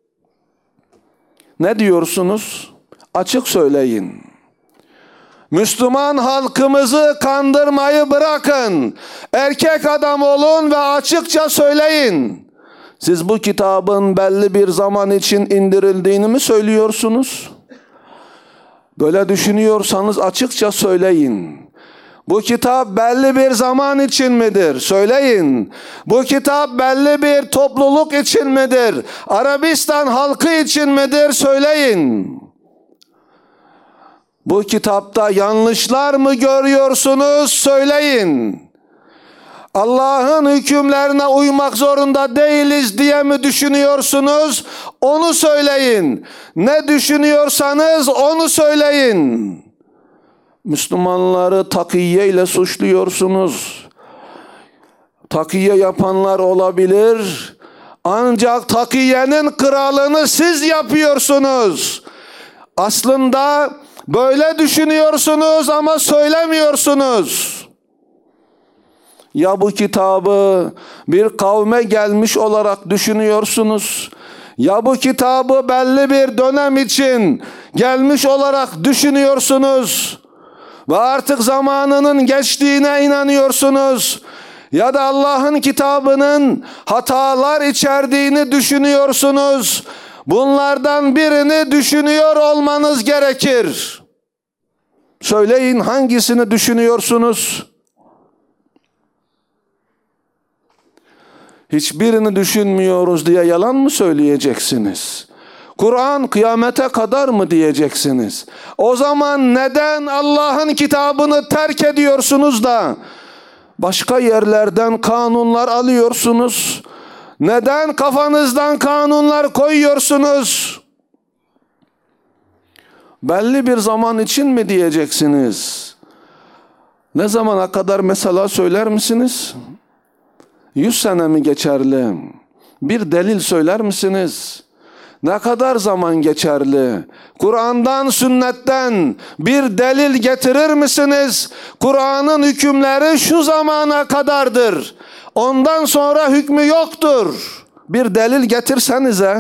[SPEAKER 1] ne diyorsunuz? Açık söyleyin. Müslüman halkımızı kandırmayı bırakın. Erkek adam olun ve açıkça söyleyin. Siz bu kitabın belli bir zaman için indirildiğini mi söylüyorsunuz? Böyle düşünüyorsanız açıkça söyleyin. Bu kitap belli bir zaman için midir? Söyleyin. Bu kitap belli bir topluluk için midir? Arabistan halkı için midir? Söyleyin. Bu kitapta yanlışlar mı görüyorsunuz? Söyleyin. Allah'ın hükümlerine uymak zorunda değiliz diye mi düşünüyorsunuz? Onu söyleyin. Ne düşünüyorsanız onu söyleyin. Müslümanları takiye ile suçluyorsunuz. Takiye yapanlar olabilir. Ancak takiyenin kralını siz yapıyorsunuz. Aslında böyle düşünüyorsunuz ama söylemiyorsunuz. Ya bu kitabı bir kavme gelmiş olarak düşünüyorsunuz, ya bu kitabı belli bir dönem için gelmiş olarak düşünüyorsunuz ve artık zamanının geçtiğine inanıyorsunuz, ya da Allah'ın kitabının hatalar içerdiğini düşünüyorsunuz. Bunlardan birini düşünüyor olmanız gerekir. Söyleyin, hangisini düşünüyorsunuz? Hiçbirini düşünmüyoruz diye yalan mı söyleyeceksiniz? Kur'an kıyamete kadar mı diyeceksiniz? O zaman neden Allah'ın kitabını terk ediyorsunuz da başka yerlerden kanunlar alıyorsunuz? Neden kafanızdan kanunlar koyuyorsunuz? Belli bir zaman için mi diyeceksiniz? Ne zamana kadar mesela söyler misiniz? Yüz sene mi geçerli? Bir delil söyler misiniz? Ne kadar zaman geçerli? Kur'an'dan, sünnetten bir delil getirir misiniz? Kur'an'ın hükümleri şu zamana kadardır. Ondan sonra hükmü yoktur. Bir delil getirsenize.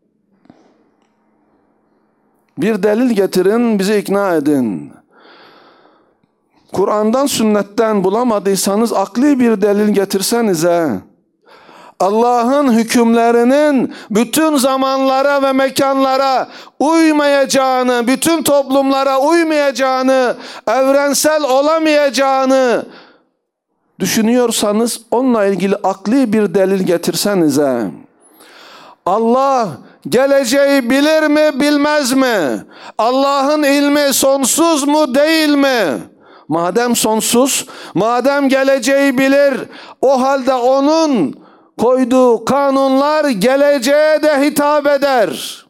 [SPEAKER 1] Bir delil getirin, bizi ikna edin. Kur'an'dan, sünnetten bulamadıysanız akli bir delil getirsenize. Allah'ın hükümlerinin bütün zamanlara ve mekanlara uymayacağını, bütün toplumlara uymayacağını, evrensel olamayacağını düşünüyorsanız onunla ilgili akli bir delil getirsenize. Allah geleceği bilir mi, bilmez mi? Allah'ın ilmi sonsuz mu, değil mi? Madem sonsuz, madem geleceği bilir, o halde onun koyduğu kanunlar geleceğe de hitap eder.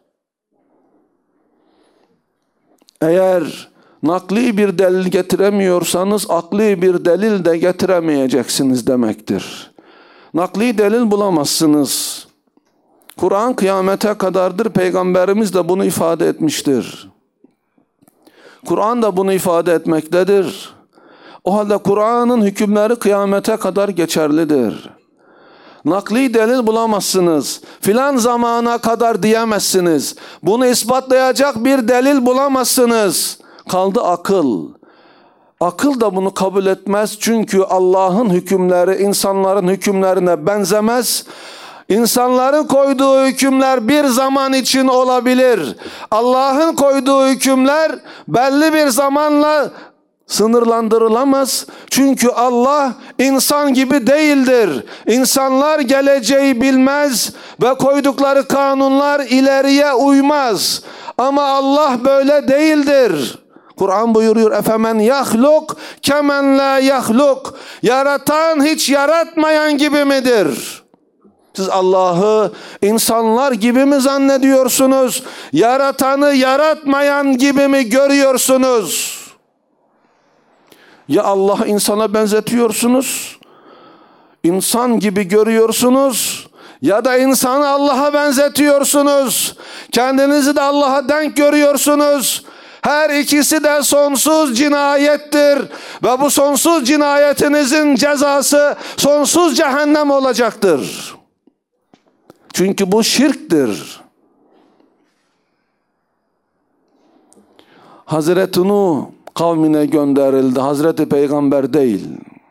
[SPEAKER 1] Eğer nakli bir delil getiremiyorsanız akli bir delil de getiremeyeceksiniz demektir. Nakli delil bulamazsınız. Kur'an kıyamete kadardır. Peygamberimiz de bunu ifade etmiştir. Kur'an da bunu ifade etmektedir. O halde Kur'an'ın hükümleri kıyamete kadar geçerlidir. Nakli delil bulamazsınız. Filan zamana kadar diyemezsiniz. Bunu ispatlayacak bir delil bulamazsınız. Kaldı akıl. Akıl da bunu kabul etmez. Çünkü Allah'ın hükümleri insanların hükümlerine benzemez. İnsanların koyduğu hükümler bir zaman için olabilir. Allah'ın koyduğu hükümler belli bir zamanla sınırlandırılamaz. Çünkü Allah insan gibi değildir. İnsanlar geleceği bilmez ve koydukları kanunlar ileriye uymaz. Ama Allah böyle değildir. Kur'an buyuruyor, efemen yahluk kemen la yahluk. Yaratan hiç yaratmayan gibi midir? Siz Allah'ı insanlar gibi mi zannediyorsunuz? Yaratanı yaratmayan gibi mi görüyorsunuz? Ya Allah insana benzetiyorsunuz, insan gibi görüyorsunuz, ya da insanı Allah'a benzetiyorsunuz. Kendinizi de Allah'a denk görüyorsunuz. Her ikisi de sonsuz cinayettir ve bu sonsuz cinayetinizin cezası sonsuz cehennem olacaktır. Çünkü bu şirktir. Hazreti Nuh kavmine gönderildi. Hazreti Peygamber değil.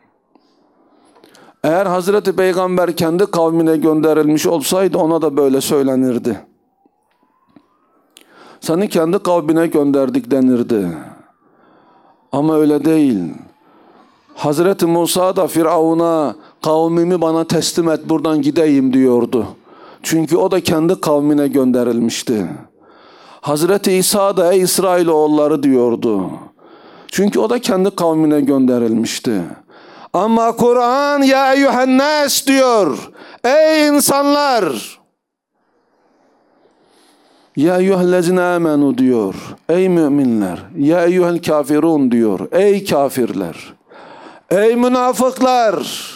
[SPEAKER 1] Eğer Hazreti Peygamber kendi kavmine gönderilmiş olsaydı ona da böyle söylenirdi. Seni kendi kavmine gönderdik denirdi. Ama öyle değil. Hazreti Musa da Firavun'a kavmimi bana teslim et, buradan gideyim diyordu. Çünkü o da kendi kavmine gönderilmişti. Hazreti İsa da ey İsrailoğulları diyordu. Çünkü o da kendi kavmine gönderilmişti. Ama Kur'an ya eyyühennes diyor. Ey insanlar. Ya eyyühellezine amenu diyor. Ey müminler. Ya eyyühel kafirun diyor. Ey kafirler. Ey münafıklar.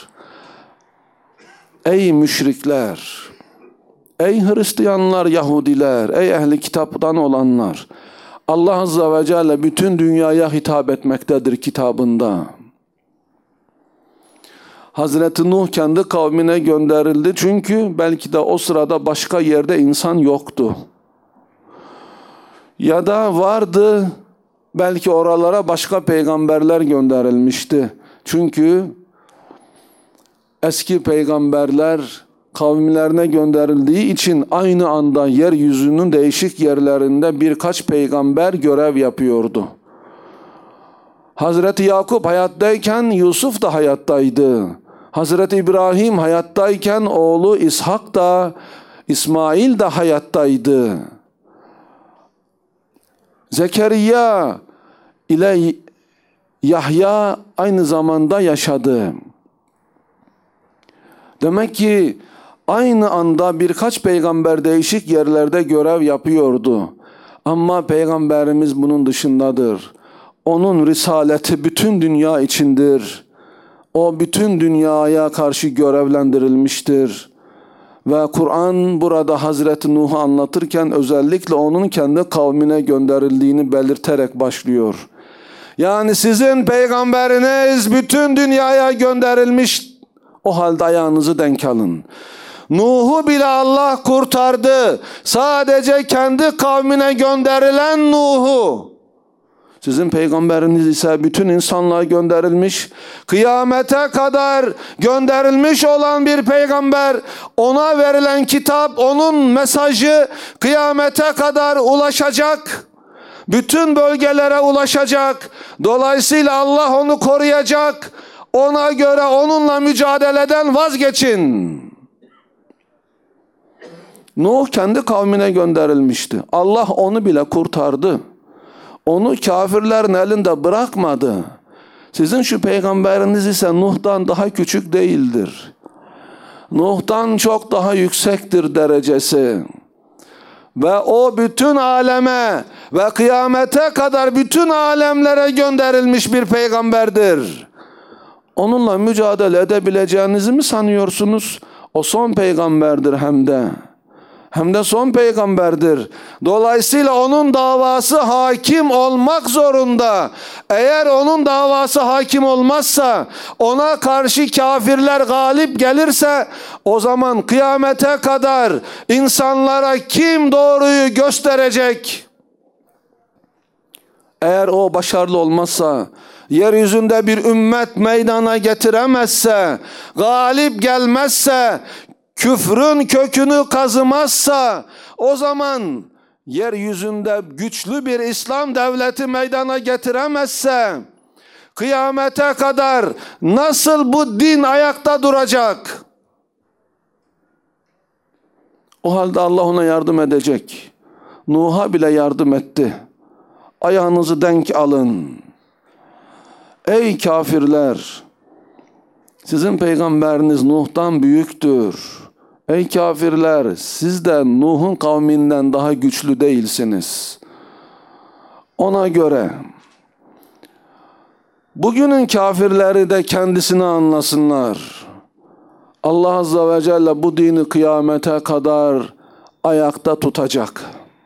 [SPEAKER 1] Ey müşrikler. Ey Hristiyanlar, Yahudiler, ey ehli kitaptan olanlar. Allah Azze ve Celle bütün dünyaya hitap etmektedir kitabında. Hazreti Nuh kendi kavmine gönderildi çünkü belki de o sırada başka yerde insan yoktu. Ya da vardı, belki oralara başka peygamberler gönderilmişti. Çünkü eski peygamberler kavimlerine gönderildiği için aynı anda yeryüzünün değişik yerlerinde birkaç peygamber görev yapıyordu. Hazreti Yakup hayattayken Yusuf da hayattaydı. Hazreti İbrahim hayattayken oğlu İshak da, İsmail de hayattaydı. Zekeriya ile Yahya aynı zamanda yaşadı. Demek ki aynı anda birkaç peygamber değişik yerlerde görev yapıyordu. Ama peygamberimiz bunun dışındadır. Onun risaleti bütün dünya içindir. O bütün dünyaya karşı görevlendirilmiştir. Ve Kur'an burada Hazreti Nuh'u anlatırken özellikle onun kendi kavmine gönderildiğini belirterek başlıyor. Yani sizin peygamberiniz bütün dünyaya gönderilmiş. O halde ayağınızı denk alın. Nuh'u bile Allah kurtardı. Sadece kendi kavmine gönderilen Nuh'u. Sizin peygamberiniz ise bütün insanlığa gönderilmiş. Kıyamete kadar gönderilmiş olan bir peygamber. Ona verilen kitap, onun mesajı kıyamete kadar ulaşacak. Bütün bölgelere ulaşacak. Dolayısıyla Allah onu koruyacak. Ona göre onunla mücadeleden vazgeçin. Nuh kendi kavmine gönderilmişti. Allah onu bile kurtardı. Onu kafirlerin elinde bırakmadı. Sizin şu peygamberiniz ise Nuh'tan daha küçük değildir. Nuh'tan çok daha yüksektir derecesi. Ve o bütün aleme ve kıyamete kadar bütün alemlere gönderilmiş bir peygamberdir. Onunla mücadele edebileceğinizi mi sanıyorsunuz? O son peygamberdir hem de. Hem de son peygamberdir. Dolayısıyla onun davası hakim olmak zorunda. Eğer onun davası hakim olmazsa, ona karşı kafirler galip gelirse, o zaman kıyamete kadar insanlara kim doğruyu gösterecek? Eğer o başarılı olmazsa, yeryüzünde bir ümmet meydana getiremezse, galip gelmezse, küfrün kökünü kazımazsa, o zaman yeryüzünde güçlü bir İslam devleti meydana getiremezse, kıyamete kadar nasıl bu din ayakta duracak? O halde Allah ona yardım edecek. Nuh'a bile yardım etti. Ayağınızı denk alın. Ey kafirler! Sizin peygamberiniz Nuh'tan büyüktür. Ey kafirler! Siz de Nuh'un kavminden daha güçlü değilsiniz. Ona göre bugünün kafirleri de kendisini anlasınlar. Allah Azze ve Celle bu dini kıyamete kadar ayakta tutacak.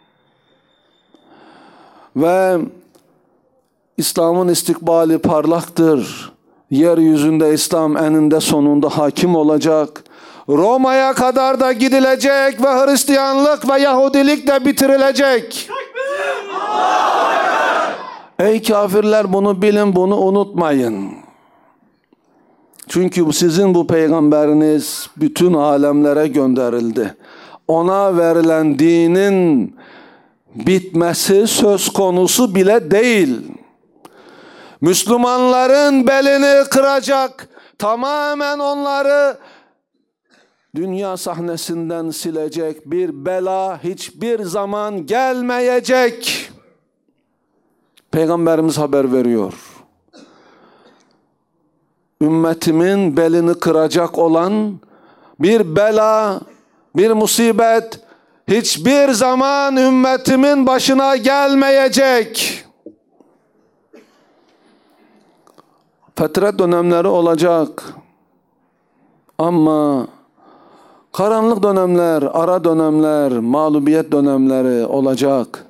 [SPEAKER 1] Ve İslam'ın istikbali parlaktır. Yeryüzünde İslam eninde sonunda hakim olacak. Roma'ya kadar da gidilecek ve Hristiyanlık ve Yahudilik de bitirilecek. Ey kafirler, bunu bilin, bunu unutmayın. Çünkü sizin bu peygamberiniz bütün alemlere gönderildi. Ona verilen dinin bitmesi söz konusu bile değil. Müslümanların belini kıracak, tamamen onları dünya sahnesinden silecek bir bela hiçbir zaman gelmeyecek. Peygamberimiz haber veriyor. Ümmetimin belini kıracak olan bir bela, bir musibet hiçbir zaman ümmetimin başına gelmeyecek. Fetret dönemleri olacak. Ama karanlık dönemler, ara dönemler, mağlubiyet dönemleri olacak.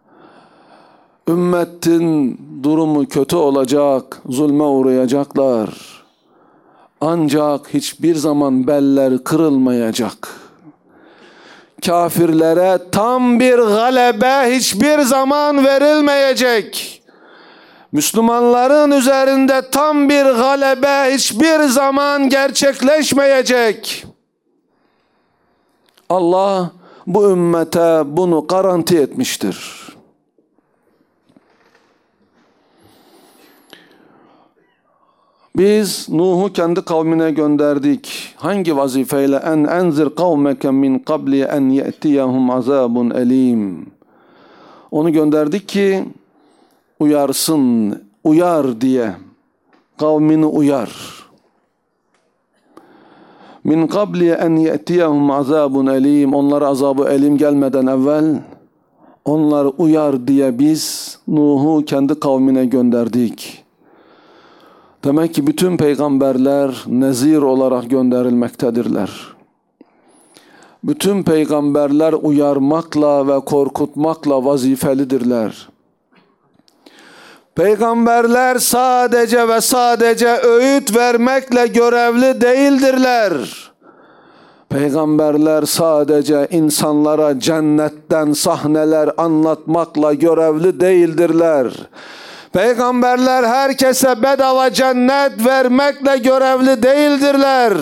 [SPEAKER 1] Ümmetin durumu kötü olacak, zulme uğrayacaklar. Ancak hiçbir zaman beller kırılmayacak. Kafirlere tam bir galebe hiçbir zaman verilmeyecek. Müslümanların üzerinde tam bir galebe hiçbir zaman gerçekleşmeyecek. Allah bu ümmete bunu garanti etmiştir. Biz Nuh'u kendi kavmine gönderdik. Hangi vazifeyle? En enzir kavmeke min qabli en ye'tiyehum azabun elim. Onu gönderdik ki uyarsın, uyar diye. Kavmini uyar. Min qabli en ye'tiyehum azabun elim. Onlara azabı elim gelmeden evvel onları uyar diye biz Nuh'u kendi kavmine gönderdik. Demek ki bütün peygamberler nezir olarak gönderilmektedirler. Bütün peygamberler uyarmakla ve korkutmakla vazifelidirler. Peygamberler sadece ve sadece öğüt vermekle görevli değildirler. Peygamberler sadece insanlara cennetten sahneler anlatmakla görevli değildirler. Peygamberler herkese bedava cennet vermekle görevli değildirler.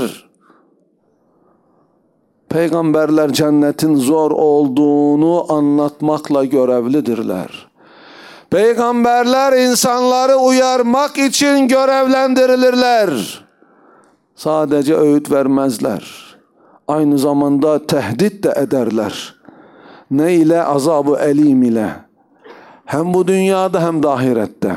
[SPEAKER 1] Peygamberler cennetin zor olduğunu anlatmakla görevlidirler. Peygamberler insanları uyarmak için görevlendirilirler. Sadece öğüt vermezler. Aynı zamanda tehdit de ederler. Ne ile? Azab-ı elim ile. Hem bu dünyada hem de ahirette.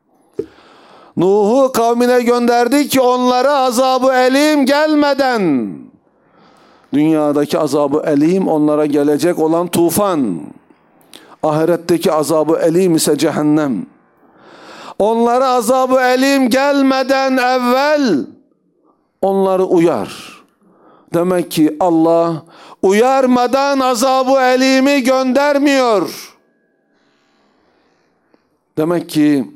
[SPEAKER 1] Nuh'u kavmine gönderdi ki onlara azab-ı elim gelmeden, dünyadaki azab-ı elim onlara gelecek olan tufan, ahiretteki azab-ı elim ise cehennem. Onlara azab-ı elim gelmeden evvel onları uyar. Demek ki Allah uyarmadan azab-ı elimi göndermiyor. Demek ki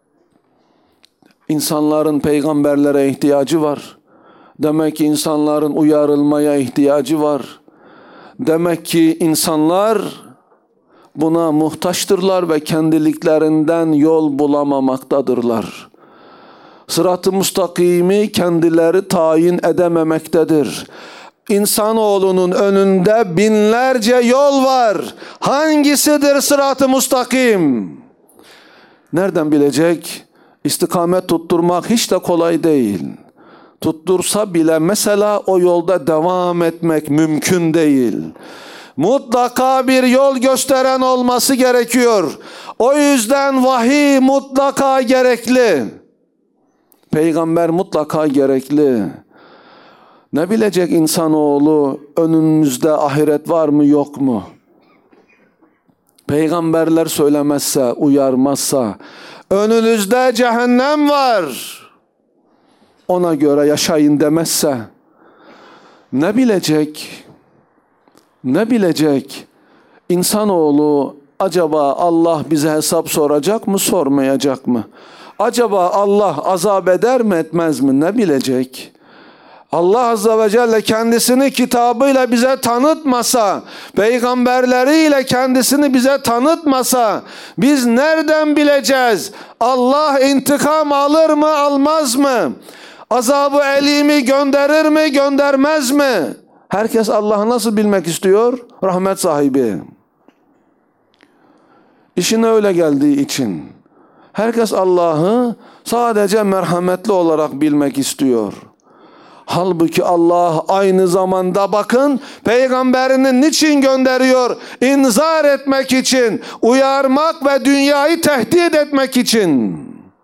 [SPEAKER 1] insanların peygamberlere ihtiyacı var. Demek ki insanların uyarılmaya ihtiyacı var. Demek ki insanlar buna muhtaçtırlar ve kendiliklerinden yol bulamamaktadırlar. Sırat-ı müstakimi kendileri tayin edememektedir. İnsanoğlunun önünde binlerce yol var. Hangisidir sırat-ı müstakim? Nereden bilecek? İstikamet tutturmak hiç de kolay değil. Tuttursa bile mesela o yolda devam etmek mümkün değil. Mutlaka bir yol gösteren olması gerekiyor. O yüzden vahiy mutlaka gerekli. Peygamber mutlaka gerekli. Ne bilecek insanoğlu önümüzde ahiret var mı yok mu? Peygamberler söylemezse, uyarmazsa, önünüzde cehennem var, ona göre yaşayın demezse, ne bilecek, ne bilecek insanoğlu? Acaba Allah bize hesap soracak mı, sormayacak mı? Acaba Allah azap eder mi, etmez mi? Ne bilecek? Allah Azze ve Celle kendisini kitabıyla bize tanıtmasa, peygamberleriyle kendisini bize tanıtmasa, biz nereden bileceğiz? Allah intikam alır mı, almaz mı? Azab-ı elimi gönderir mi, göndermez mi? Herkes Allah'ı nasıl bilmek istiyor? Rahmet sahibi. İşine öyle geldiği için. Herkes Allah'ı sadece merhametli olarak bilmek istiyor. Halbuki Allah aynı zamanda bakın peygamberini niçin gönderiyor? İnzar etmek için, uyarmak ve dünyayı tehdit etmek için.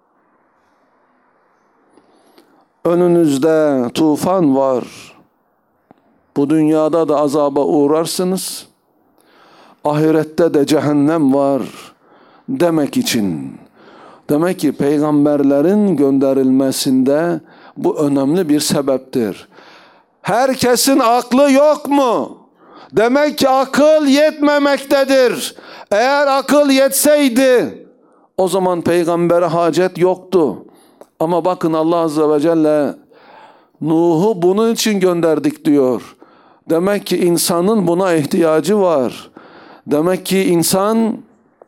[SPEAKER 1] Önünüzde tufan var. Bu dünyada da azaba uğrarsınız. Ahirette de cehennem var demek için. Demek ki peygamberlerin gönderilmesinde bu önemli bir sebeptir. Herkesin aklı yok mu? Demek ki akıl yetmemektedir. Eğer akıl yetseydi o zaman peygambere hacet yoktu. Ama bakın Allah Azze ve Celle Nuh'u bunun için gönderdik diyor. Demek ki insanın buna ihtiyacı var. Demek ki insan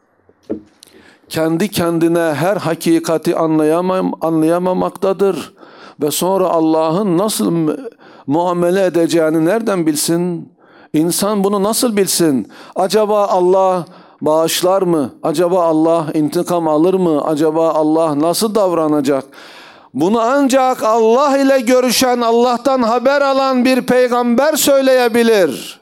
[SPEAKER 1] kendi kendine her hakikati anlayamam, anlayamamaktadır. Ve sonra Allah'ın nasıl muamele edeceğini nereden bilsin? İnsan bunu nasıl bilsin? Acaba Allah bağışlar mı? Acaba Allah intikam alır mı? Acaba Allah nasıl davranacak? Bunu ancak Allah ile görüşen, Allah'tan haber alan bir peygamber söyleyebilir.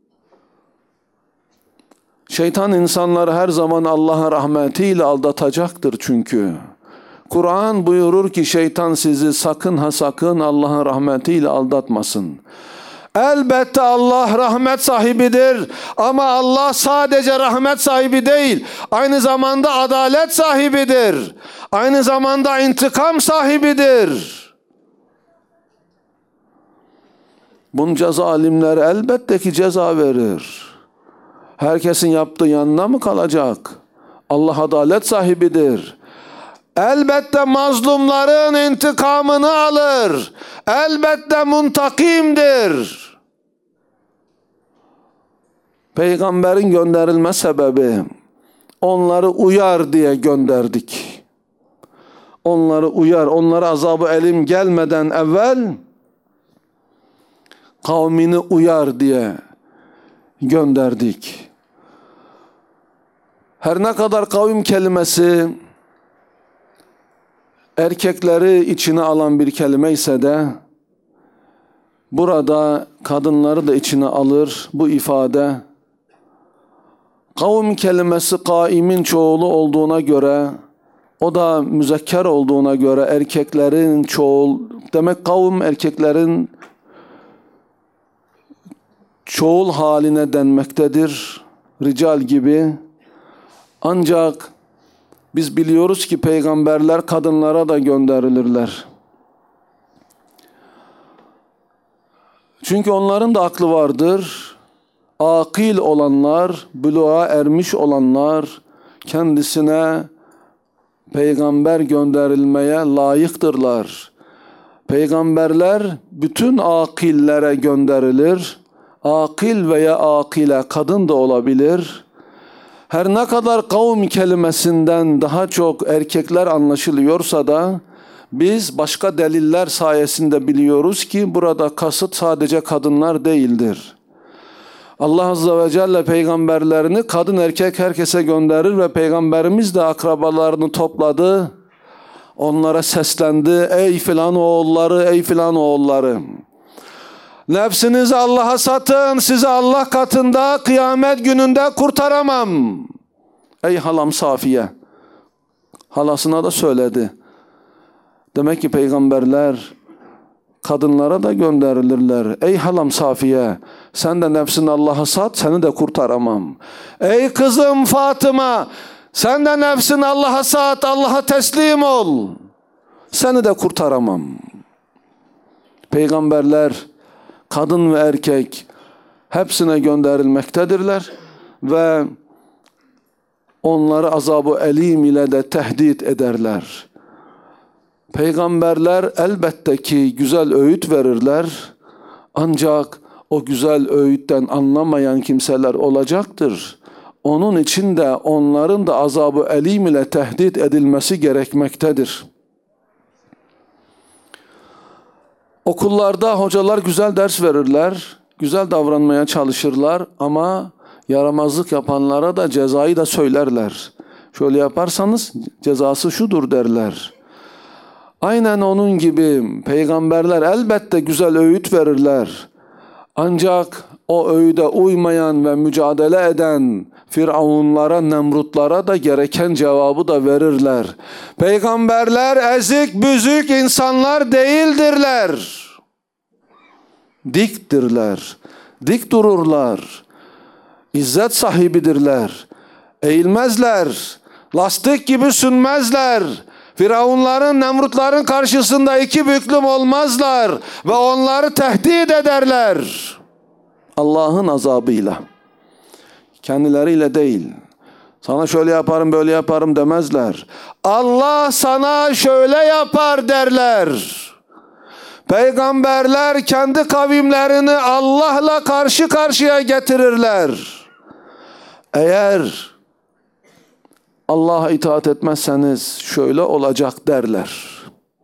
[SPEAKER 1] Şeytan insanları her zaman Allah'ın rahmetiyle aldatacaktır çünkü. Kur'an buyurur ki şeytan sizi sakın ha sakın Allah'ın rahmetiyle aldatmasın. Elbette Allah rahmet sahibidir ama Allah sadece rahmet sahibi değil, aynı zamanda adalet sahibidir. Aynı zamanda intikam sahibidir. Bunca zalimlere elbette ki ceza verir. Herkesin yaptığı yanına mı kalacak? Allah adalet sahibidir. Elbette mazlumların intikamını alır. Elbette muntakimdir. Peygamberin gönderilme sebebi onları uyar diye gönderdik. Onları uyar, onlara azabı elim gelmeden evvel kavmini uyar diye gönderdik. Her ne kadar kavim kelimesi erkekleri içine alan bir kelime ise de burada kadınları da içine alır bu ifade. Kavim kelimesi kaimin çoğulu olduğuna göre, o da müzekker olduğuna göre erkeklerin çoğul, demek kavim erkeklerin çoğul haline denmektedir. Rical gibi. Ancak biz biliyoruz ki peygamberler kadınlara da gönderilirler. Çünkü onların da aklı vardır. Akil olanlar, buluğa ermiş olanlar kendisine peygamber gönderilmeye layıktırlar. Peygamberler bütün akillere gönderilir. Akil veya akile kadın da olabilir. Her ne kadar kavm kelimesinden daha çok erkekler anlaşılıyorsa da biz başka deliller sayesinde biliyoruz ki burada kasıt sadece kadınlar değildir. Allah Azze ve Celle peygamberlerini kadın erkek herkese gönderir ve peygamberimiz de akrabalarını topladı. Onlara seslendi. Ey filan oğulları, ey filan oğulları. Nefsinizi Allah'a satın, sizi Allah katında kıyamet gününde kurtaramam. Ey halam Safiye. Halasına da söyledi. Demek ki peygamberler kadınlara da gönderilirler. Ey halam Safiye, sen de nefsini Allah'a sat, seni de kurtaramam. Ey kızım Fatıma, sen de nefsini Allah'a sat, Allah'a teslim ol. Seni de kurtaramam. Peygamberler kadın ve erkek hepsine gönderilmektedirler ve onları azab-ı elim ile de tehdit ederler. Peygamberler elbette ki güzel öğüt verirler. Ancak o güzel öğütten anlamayan kimseler olacaktır. Onun için de onların da azab-ı elim ile tehdit edilmesi gerekmektedir. Okullarda hocalar güzel ders verirler, güzel davranmaya çalışırlar ama yaramazlık yapanlara da cezayı da söylerler. Şöyle yaparsanız cezası şudur derler. Aynen onun gibi peygamberler elbette güzel öğüt verirler. Ancak o öğüde uymayan ve mücadele eden Firavunlara, Nemrutlara da gereken cevabı da verirler. Peygamberler ezik büzük insanlar değildirler. Diktirler, dik dururlar. İzzet sahibidirler. Eğilmezler, lastik gibi sünmezler. Firavunların, Nemrutların karşısında iki büklüm olmazlar ve onları tehdit ederler. Allah'ın azabıyla. Kendileriyle değil. Sana şöyle yaparım, böyle yaparım demezler. Allah sana şöyle yapar derler. Peygamberler kendi kavimlerini Allah'la karşı karşıya getirirler. Eğer Allah'a itaat etmezseniz şöyle olacak derler.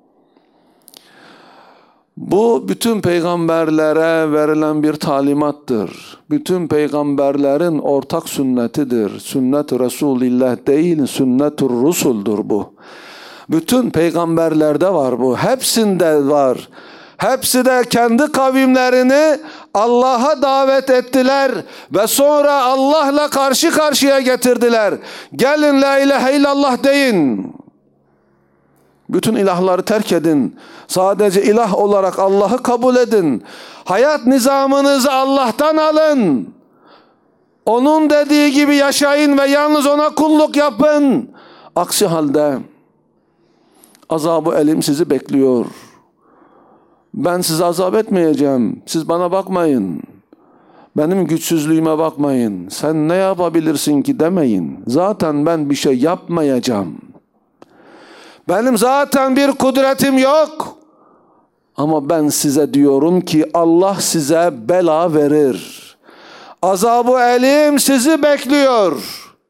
[SPEAKER 1] Bu bütün peygamberlere verilen bir talimattır. Bütün peygamberlerin ortak sünnetidir. Sünnet-i Resulillah değil, sünnet-i Rusul'dur bu. Bütün peygamberlerde var bu. Hepsinde var. Hepsi de kendi kavimlerini Allah'a davet ettiler ve sonra Allah'la karşı karşıya getirdiler. Gelin la ilahe illallah deyin. Bütün ilahları terk edin. Sadece ilah olarak Allah'ı kabul edin. Hayat nizamınızı Allah'tan alın. Onun dediği gibi yaşayın ve yalnız ona kulluk yapın. Aksi halde azab-ı elim sizi bekliyor. Ben sizi azap etmeyeceğim. Siz bana bakmayın. Benim güçsüzlüğüme bakmayın. Sen ne yapabilirsin ki demeyin. Zaten ben bir şey yapmayacağım. Benim zaten bir kudretim yok. Ama ben size diyorum ki Allah size bela verir. Azab-ı elim sizi bekliyor.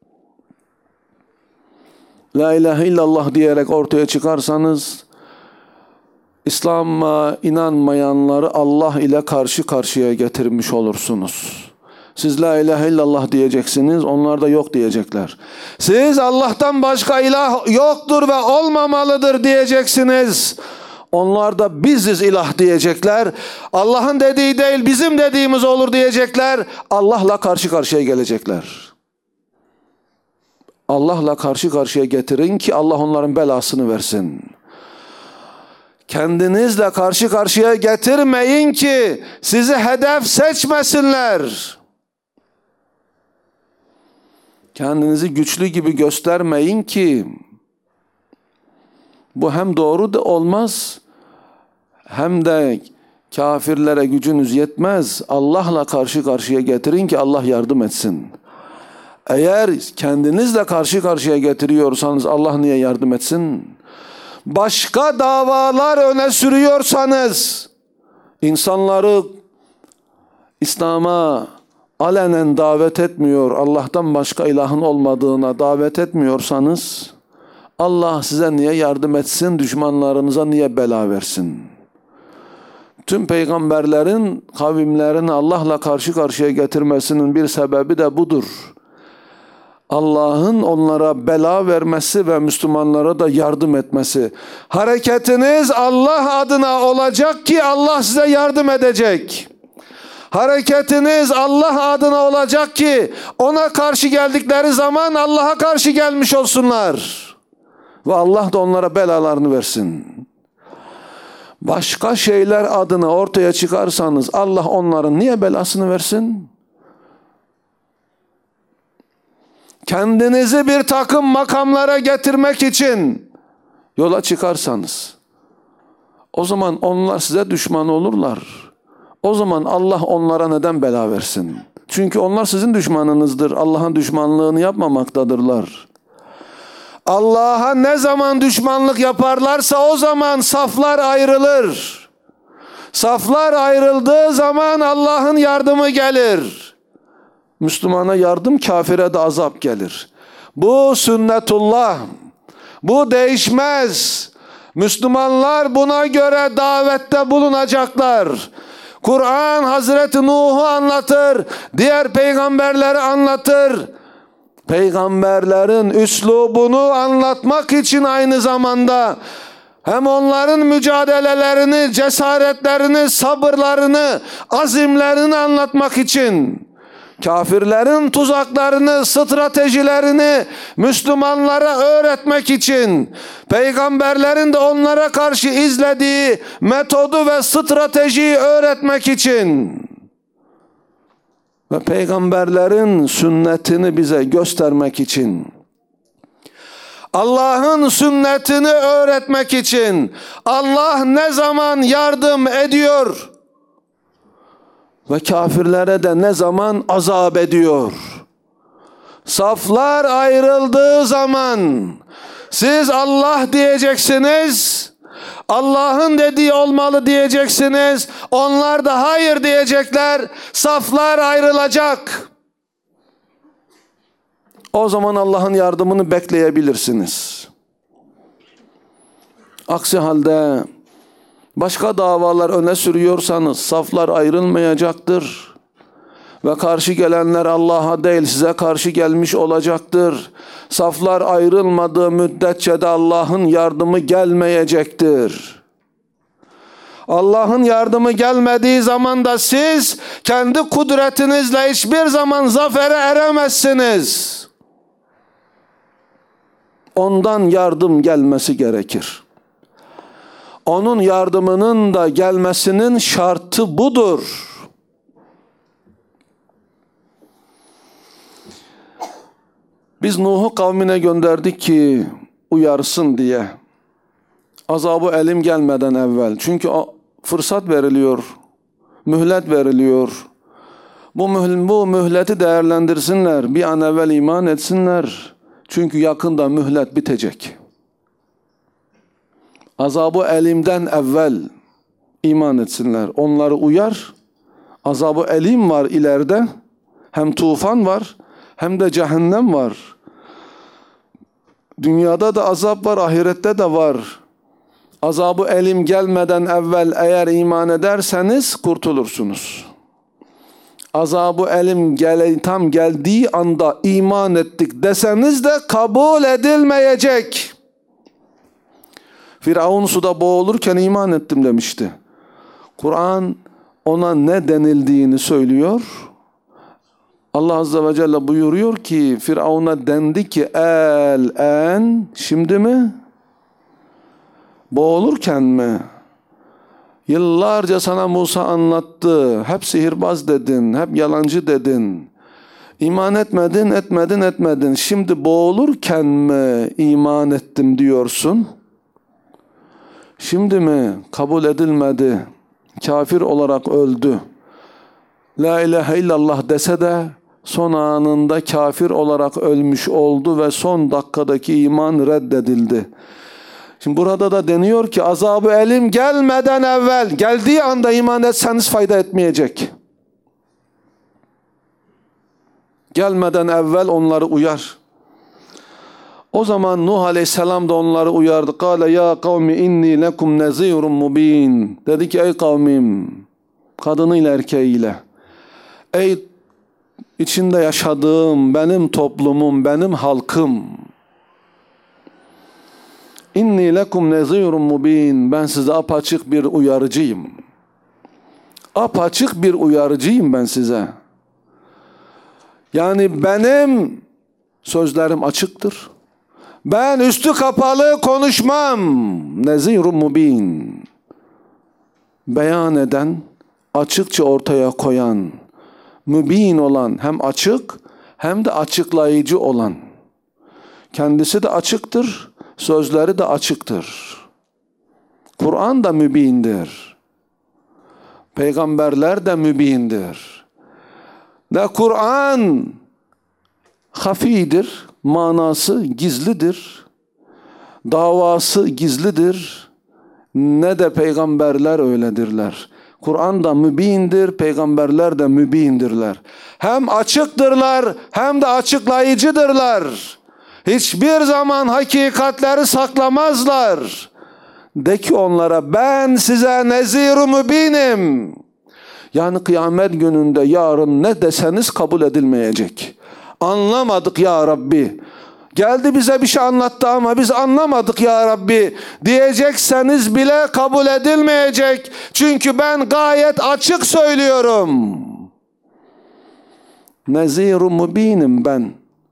[SPEAKER 1] La ilahe illallah diyerek ortaya çıkarsanız, İslam'a inanmayanları Allah ile karşı karşıya getirmiş olursunuz. Siz la ilahe illallah diyeceksiniz, onlar da yok diyecekler. Siz Allah'tan başka ilah yoktur ve olmamalıdır diyeceksiniz. Onlar da biziz ilah diyecekler. Allah'ın dediği değil bizim dediğimiz olur diyecekler. Allah'la karşı karşıya gelecekler. Allah'la karşı karşıya getirin ki Allah onların belasını versin. Kendinizle karşı karşıya getirmeyin ki sizi hedef seçmesinler. Kendinizi güçlü gibi göstermeyin ki bu hem doğru da olmaz hem de kafirlere gücünüz yetmez. Allah'la karşı karşıya getirin ki Allah yardım etsin. Eğer kendinizle karşı karşıya getiriyorsanız Allah niye yardım etsin? Başka davalar öne sürüyorsanız, insanları İslam'a alenen davet etmiyor, Allah'tan başka ilahın olmadığına davet etmiyorsanız, Allah size niye yardım etsin, düşmanlarınıza niye bela versin? Tüm peygamberlerin kavimlerini Allah'la karşı karşıya getirmesinin bir sebebi de budur. Allah'ın onlara bela vermesi ve Müslümanlara da yardım etmesi. Hareketiniz Allah adına olacak ki Allah size yardım edecek. Hareketiniz Allah adına olacak ki ona karşı geldikleri zaman Allah'a karşı gelmiş olsunlar. Ve Allah da onlara belalarını versin. Başka şeyler adına ortaya çıkarsanız Allah onların niye belasını versin? Kendinizi bir takım makamlara getirmek için yola çıkarsanız, o zaman onlar size düşman olurlar. O zaman Allah onlara neden bela versin? Çünkü onlar sizin düşmanınızdır. Allah'ın düşmanlığını yapmamaktadırlar. Allah'a ne zaman düşmanlık yaparlarsa o zaman saflar ayrılır. Saflar ayrıldığı zaman Allah'ın yardımı gelir. Müslümana yardım, kafire de azap gelir. Bu sünnetullah. Bu değişmez. Müslümanlar buna göre davette bulunacaklar. Kur'an Hazreti Nuh'u anlatır, diğer peygamberleri anlatır. Peygamberlerin üslubunu anlatmak için aynı zamanda hem onların mücadelelerini, cesaretlerini, sabırlarını, azimlerini anlatmak için, kafirlerin tuzaklarını, stratejilerini Müslümanlara öğretmek için, peygamberlerin de onlara karşı izlediği metodu ve stratejiyi öğretmek için ve peygamberlerin sünnetini bize göstermek için, Allah'ın sünnetini öğretmek için, Allah ne zaman yardım ediyor ve kafirlere de ne zaman azap ediyor. Saflar ayrıldığı zaman siz Allah diyeceksiniz, Allah'ın dediği olmalı diyeceksiniz, onlar da hayır diyecekler, saflar ayrılacak. O zaman Allah'ın yardımını bekleyebilirsiniz. Aksi halde başka davalar öne sürüyorsanız saflar ayrılmayacaktır. Ve karşı gelenler Allah'a değil size karşı gelmiş olacaktır. Saflar ayrılmadığı müddetçe de Allah'ın yardımı gelmeyecektir. Allah'ın yardımı gelmediği zaman da siz kendi kudretinizle hiçbir zaman zafere eremezsiniz. Ondan yardım gelmesi gerekir. Onun yardımının da gelmesinin şartı budur. Biz Nuh'u kavmine gönderdik ki uyarsın diye. Azabı elim gelmeden evvel. Çünkü fırsat veriliyor, mühlet veriliyor. Bu, mühl bu mühleti değerlendirsinler, bir an evvel iman etsinler. Çünkü yakında mühlet bitecek. Azabı elimden evvel iman etsinler. Onları uyar. Azabı elim var ileride. Hem tufan var hem de cehennem var. Dünyada da azap var, ahirette de var. Azabı elim gelmeden evvel eğer iman ederseniz kurtulursunuz. Azabı elim gele, tam geldiği anda iman ettik deseniz de kabul edilmeyecek. Firavun suda boğulurken iman ettim demişti. Kur'an ona ne denildiğini söylüyor. Allah Azze ve Celle buyuruyor ki Firavun'a dendi ki el en şimdi mi? Boğulurken mi? Yıllarca sana Musa anlattı. Hep sihirbaz dedin, hep yalancı dedin. İman etmedin, etmedin, etmedin. Şimdi boğulurken mi iman ettim diyorsun? Şimdi mi kabul edilmedi? Kafir olarak öldü. La ilahe illallah dese de son anında kafir olarak ölmüş oldu ve son dakikadaki iman reddedildi. Şimdi burada da deniyor ki azabı elim gelmeden evvel, geldiği anda iman etseniz fayda etmeyecek. Gelmeden evvel onları uyar. O zaman Nuh Aleyhisselam da onları uyardı. Kâle ya kavmi inni lekum nezîrun mubîn. Dedi ki ey kavmim, kadınıyla erkeğiyle, ey içinde yaşadığım benim toplumum, benim halkım, İnni lekum nezîrun mubîn. Ben size apaçık bir uyarıcıyım. Apaçık bir uyarıcıyım ben size. Yani benim sözlerim açıktır. Ben üstü kapalı konuşmam. Nezîrun mubîn. Beyan eden, açıkça ortaya koyan, mübin olan, hem açık hem de açıklayıcı olan. Kendisi de açıktır. Sözleri de açıktır. Kur'an da mübindir. Peygamberler de mübindir. Ve Kur'an hafidir, manası gizlidir, davası gizlidir. Ne de peygamberler öyledirler. Kur'an da mübindir, peygamberler de mübindirler. Hem açıktırlar hem de açıklayıcıdırlar. Hiçbir zaman hakikatleri saklamazlar. De ki onlara ben size nezîr-i mübinim. Yani kıyamet gününde yarın ne deseniz kabul edilmeyecek. Anlamadık ya Rabbi. Geldi bize bir şey anlattı ama biz anlamadık ya Rabbi diyecekseniz bile kabul edilmeyecek. Çünkü ben gayet açık söylüyorum. Nezir-i mübinim ben.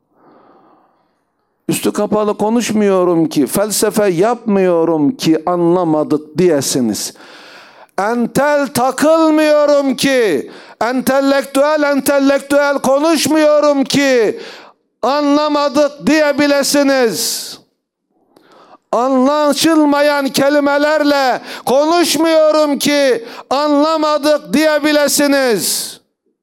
[SPEAKER 1] Üstü kapalı konuşmuyorum ki, felsefe yapmıyorum ki anlamadık diyesiniz. Entel takılmıyorum ki, entelektüel entelektüel konuşmuyorum ki anlamadık diyebilesiniz. Anlaşılmayan kelimelerle konuşmuyorum ki anlamadık diyebilesiniz.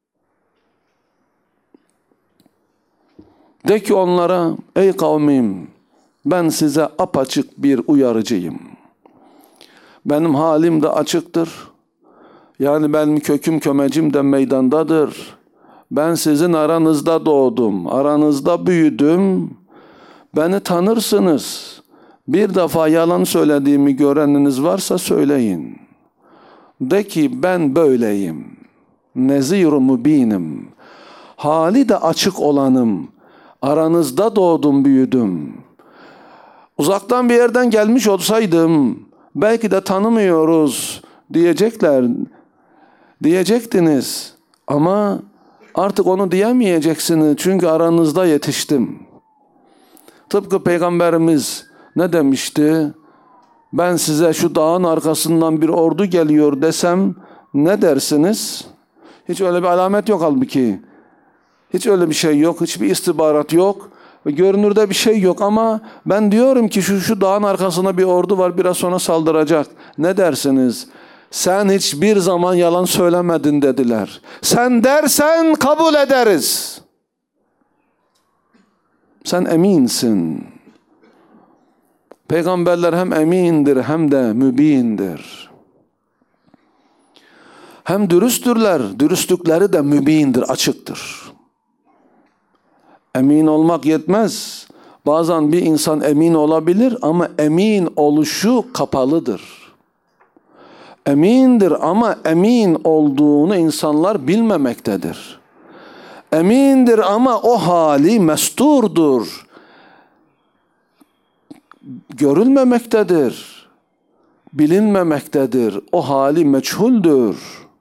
[SPEAKER 1] De ki onlara, ey kavmim, ben size apaçık bir uyarıcıyım. Benim halim de açıktır. Yani benim köküm kömecim de meydandadır. Ben sizin aranızda doğdum, aranızda büyüdüm. Beni tanırsınız. Bir defa yalan söylediğimi göreniniz varsa söyleyin. De ki ben böyleyim. Nezir-i mübinim. Hali de açık olanım. Aranızda doğdum, büyüdüm. Uzaktan bir yerden gelmiş olsaydım, belki de tanımıyoruz diyecekler, diyecektiniz. Ama artık onu diyemeyeceksiniz çünkü aranızda yetiştim. Tıpkı Peygamberimiz ne demişti? Ben size şu dağın arkasından bir ordu geliyor desem ne dersiniz? Hiç öyle bir alamet yok halbuki. Hiç öyle bir şey yok, hiçbir istihbarat yok. Ve görünürde bir şey yok ama ben diyorum ki şu, şu dağın arkasında bir ordu var, biraz sonra saldıracak. Ne dersiniz? Sen hiçbir zaman yalan söylemedin dediler. Sen dersen kabul ederiz. Sen eminsin. Peygamberler hem emindir hem de mübindir. Hem dürüsttürler, dürüstlükleri de mübindir, açıktır. Emin olmak yetmez. Bazen bir insan emin olabilir ama emin oluşu kapalıdır. Emindir ama emin olduğunu insanlar bilmemektedir. Emindir ama o hali mesturdur. Görülmemektedir. Bilinmemektedir. O hali meçhuldür.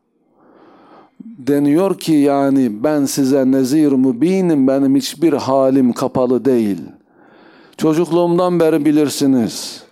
[SPEAKER 1] Deniyor ki yani ben size nezir mübinim, benim hiçbir halim kapalı değil. Çocukluğumdan beri bilirsiniz.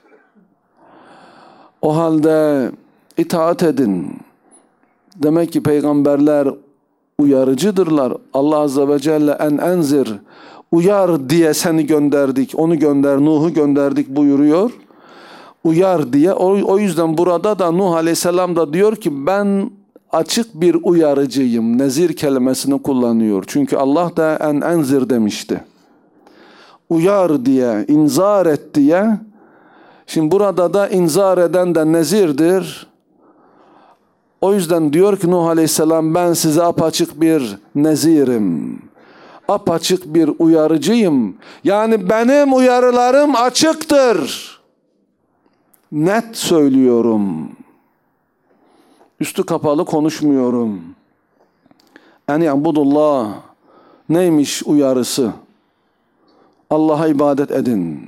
[SPEAKER 1] O halde itaat edin. Demek ki peygamberler uyarıcıdırlar. Allah Azze ve Celle en enzir, uyar diye seni gönderdik, onu gönder, Nuh'u gönderdik buyuruyor. Uyar diye. O, o yüzden burada da Nuh Aleyhisselam da diyor ki ben açık bir uyarıcıyım. Nezir kelimesini kullanıyor. Çünkü Allah da en enzir demişti. Uyar diye, inzar et diye. Şimdi burada da inzar eden de nezirdir. O yüzden diyor ki Nuh Aleyhisselam ben size apaçık bir nezirim. Apaçık bir uyarıcıyım. Yani benim uyarılarım açıktır. Net söylüyorum. Üstü kapalı konuşmuyorum. En ya'budullah. Neymiş uyarısı? Allah'a ibadet edin.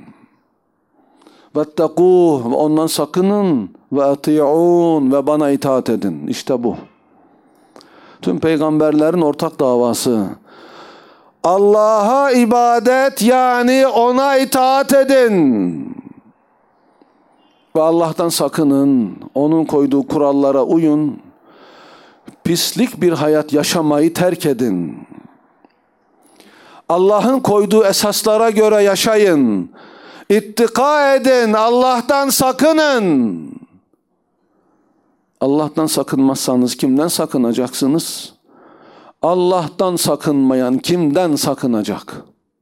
[SPEAKER 1] Vettekûh ve ondan sakının ve ati'ûn ve bana itaat edin. İşte bu. Tüm peygamberlerin ortak davası. Allah'a ibadet yani ona itaat edin. Ve Allah'tan sakının. Onun koyduğu kurallara uyun. Pislik bir hayat yaşamayı terk edin. Allah'ın koyduğu esaslara göre yaşayın. İttika edin. Allah'tan sakının. Allah'tan sakınmazsanız kimden sakınacaksınız? Allah'tan sakınmayan kimden sakınacak?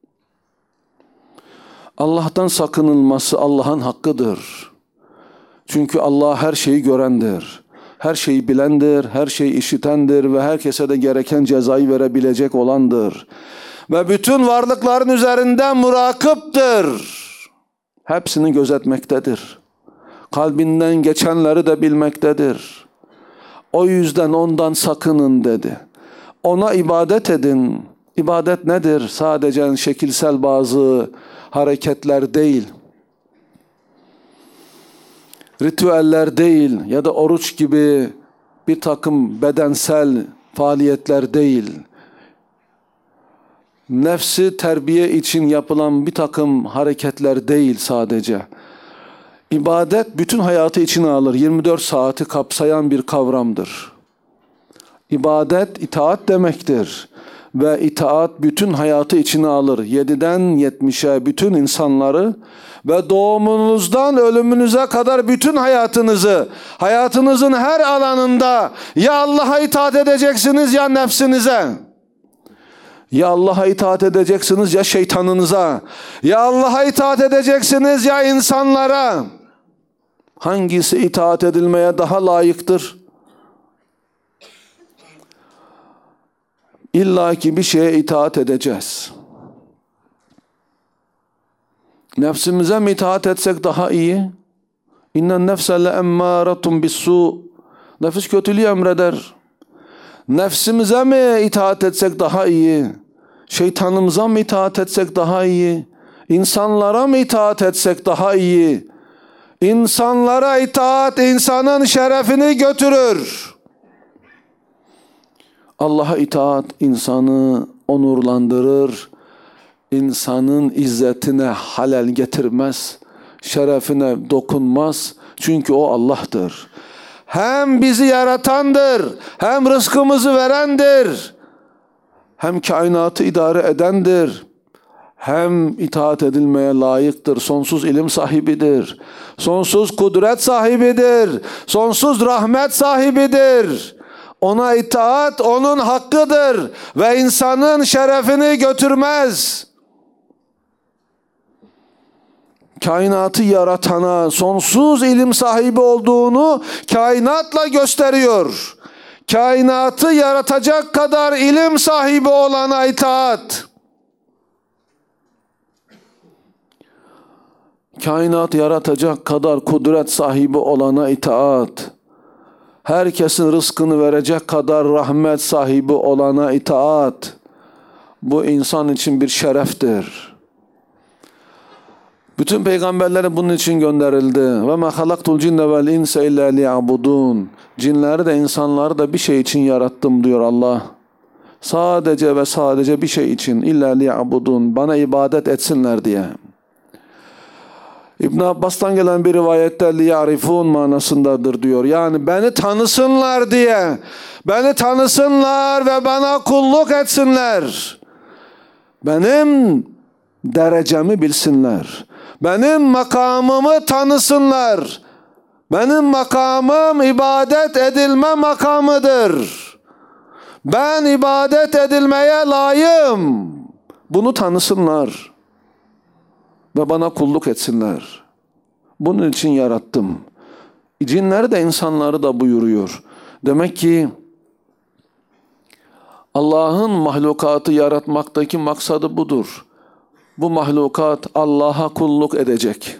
[SPEAKER 1] Allah'tan sakınılması Allah'ın hakkıdır. Çünkü Allah her şeyi görendir. Her şeyi bilendir, her şeyi işitendir ve herkese de gereken cezayı verebilecek olandır. Ve bütün varlıkların üzerinden murakiptir. Hepsini gözetmektedir. Kalbinden geçenleri de bilmektedir. O yüzden ondan sakının dedi. Ona ibadet edin. İbadet nedir? Sadece şekilsel bazı hareketler değil, ritüeller değil ya da oruç gibi bir takım bedensel faaliyetler değil. Nefsi terbiye için yapılan bir takım hareketler değil sadece. İbadet bütün hayatı içine alır. yirmi dört saati kapsayan bir kavramdır. İbadet itaat demektir. Ve itaat bütün hayatı içine alır. yediden yetmişe bütün insanları ve doğumunuzdan ölümünüze kadar bütün hayatınızı, hayatınızın her alanında ya Allah'a itaat edeceksiniz ya nefsinize. Ya Allah'a itaat edeceksiniz ya şeytanınıza. Ya Allah'a itaat edeceksiniz ya insanlara. Hangisi itaat edilmeye daha layıktır? İlla ki bir şeye itaat edeceğiz. Nefsimize mi itaat etsek daha iyi? İnnen nefse le emmâretun bis-sû. Nefis kötülüğü emreder. Nefsimize mi itaat etsek daha iyi? Şeytanımıza mı itaat etsek daha iyi? İnsanlara mı itaat etsek daha iyi? İnsanlara itaat insanın şerefini götürür. Allah'a itaat insanı onurlandırır. İnsanın izzetine halel getirmez. Şerefine dokunmaz. Çünkü o Allah'tır. Hem bizi yaratandır, hem rızkımızı verendir, hem kainatı idare edendir, hem itaat edilmeye layıktır. Sonsuz ilim sahibidir, sonsuz kudret sahibidir, sonsuz rahmet sahibidir. Ona itaat onun hakkıdır ve insanın şerefini götürmez. Kainatı yaratana sonsuz ilim sahibi olduğunu kainatla gösteriyor. Kainatı yaratacak kadar ilim sahibi olana itaat. Kainat yaratacak kadar kudret sahibi olana itaat. Herkesin rızkını verecek kadar rahmet sahibi olana itaat. Bu insan için bir şereftir. Bütün peygamberler bunun için gönderildi. Ve ma halaktul cinne vel insa illa liya'budun. Cinleri de insanları da bir şey için yarattım diyor Allah. Sadece ve sadece bir şey için. İlla liya'budun. Bana ibadet etsinler diye. İbn Abbas'tan gelen bir rivayette liya'rifun manasındadır diyor. Yani beni tanısınlar diye. Beni tanısınlar ve bana kulluk etsinler. Benim derecemi bilsinler. Benim makamımı tanısınlar. Benim makamım ibadet edilme makamıdır. Ben ibadet edilmeye layığım. Bunu tanısınlar ve bana kulluk etsinler. Bunun için yarattım. Cinleri de insanları da buyuruyor. Demek ki Allah'ın mahlukatı yaratmaktaki maksadı budur. Bu mahlukat Allah'a kulluk edecek.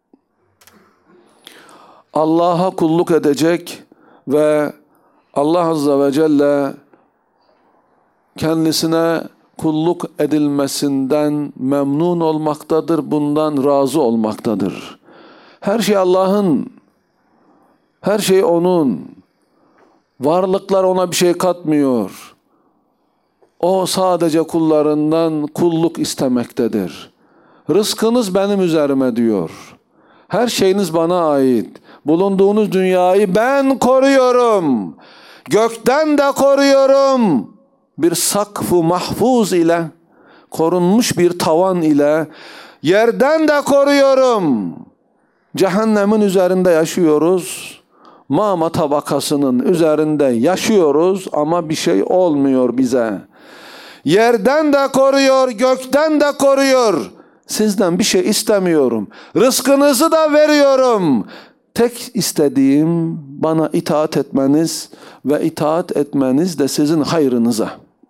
[SPEAKER 1] Allah'a kulluk edecek ve Allah Azze ve Celle kendisine kulluk edilmesinden memnun olmaktadır, bundan razı olmaktadır. Her şey Allah'ın, her şey O'nun. Varlıklar O'na bir şey katmıyor. O sadece kullarından kulluk istemektedir. Rızkınız benim üzerime diyor. Her şeyiniz bana ait. Bulunduğunuz dünyayı ben koruyorum. Gökten de koruyorum. Bir sakf-ı mahfuz ile, korunmuş bir tavan ile, yerden de koruyorum. Cehennemin üzerinde yaşıyoruz. Mama tabakasının üzerinde yaşıyoruz ama bir şey olmuyor bize. Yerden de koruyor, gökten de koruyor. Sizden bir şey istemiyorum. Rızkınızı da veriyorum. Tek istediğim bana itaat etmeniz ve itaat etmeniz de sizin hayrınıza.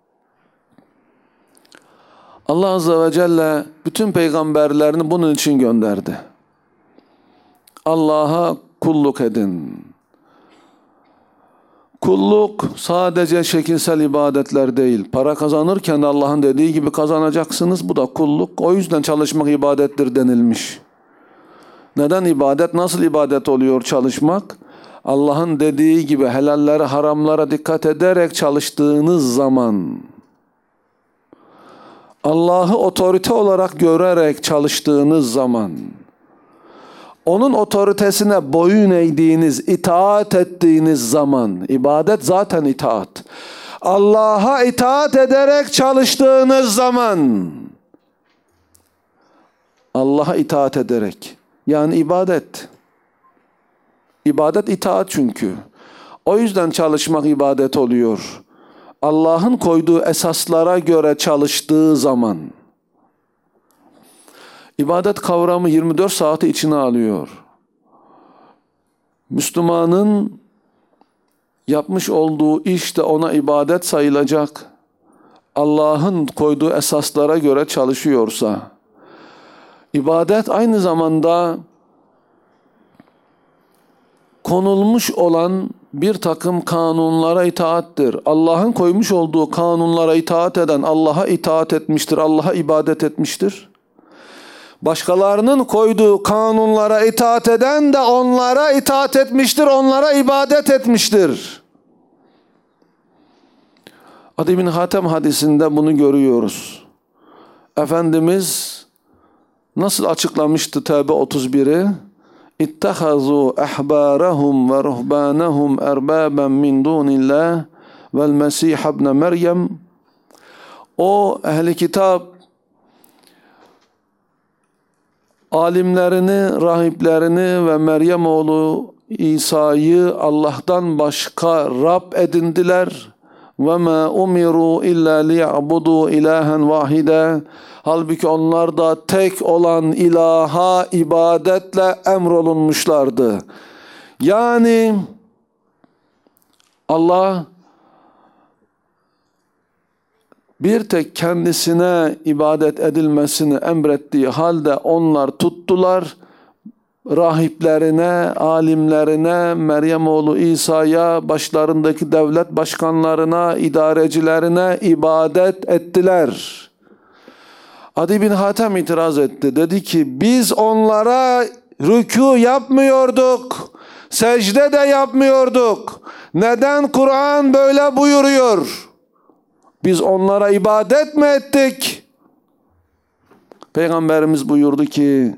[SPEAKER 1] Allah Azze ve Celle bütün peygamberlerini bunun için gönderdi. Allah'a kulluk edin. Kulluk sadece şekilsel ibadetler değil. Para kazanırken de Allah'ın dediği gibi kazanacaksınız. Bu da kulluk. O yüzden çalışmak ibadettir denilmiş. Neden ibadet? Nasıl ibadet oluyor çalışmak? Allah'ın dediği gibi helallere, haramlara dikkat ederek çalıştığınız zaman, Allah'ı otorite olarak görerek çalıştığınız zaman, onun otoritesine boyun eğdiğiniz, itaat ettiğiniz zaman, ibadet zaten itaat. Allah'a itaat ederek çalıştığınız zaman, Allah'a itaat ederek, yani ibadet. İbadet itaat çünkü. O yüzden çalışmak ibadet oluyor. Allah'ın koyduğu esaslara göre çalıştığı zaman. İbadet kavramı yirmi dört saati içine alıyor. Müslümanın yapmış olduğu iş de ona ibadet sayılacak. Allah'ın koyduğu esaslara göre çalışıyorsa. İbadet aynı zamanda konulmuş olan bir takım kanunlara itaattir. Allah'ın koymuş olduğu kanunlara itaat eden Allah'a itaat etmiştir, Allah'a ibadet etmiştir. Başkalarının koyduğu kanunlara itaat eden de onlara itaat etmiştir, onlara ibadet etmiştir. Adi bin Hatem hadisinde bunu görüyoruz. Efendimiz nasıl açıklamıştı Tevbe otuz biri? İttehazû ehbârahum ve ruhbânahum erbâben min dûnillâh vel mesîh ibne Meryem. O ehli kitap alimlerini, rahiplerini ve Meryem oğlu İsa'yı Allah'tan başka Rab edindiler. Ve ma umiru illa liya'budu ilahen vahide. Halbuki onlar da tek olan ilaha ibadetle emrolunmuşlardı. Yani Allah bir tek kendisine ibadet edilmesini emrettiği halde onlar tuttular, rahiplerine, alimlerine, Meryem oğlu İsa'ya, başlarındaki devlet başkanlarına, idarecilerine ibadet ettiler. Adi bin Hatem itiraz etti. Dedi ki biz onlara rükû yapmıyorduk, secde de yapmıyorduk. Neden Kur'an böyle buyuruyor? Biz onlara ibadet mi ettik? Peygamberimiz buyurdu ki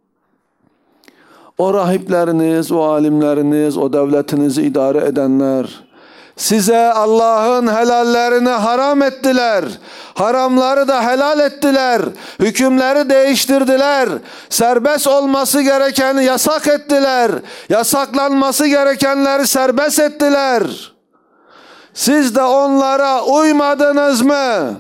[SPEAKER 1] o rahipleriniz, o alimleriniz, o devletinizi idare edenler size Allah'ın helallerini haram ettiler. Haramları da helal ettiler. Hükümleri değiştirdiler. Serbest olması gerekeni yasak ettiler. Yasaklanması gerekenleri serbest ettiler. Siz de onlara uymadınız mı?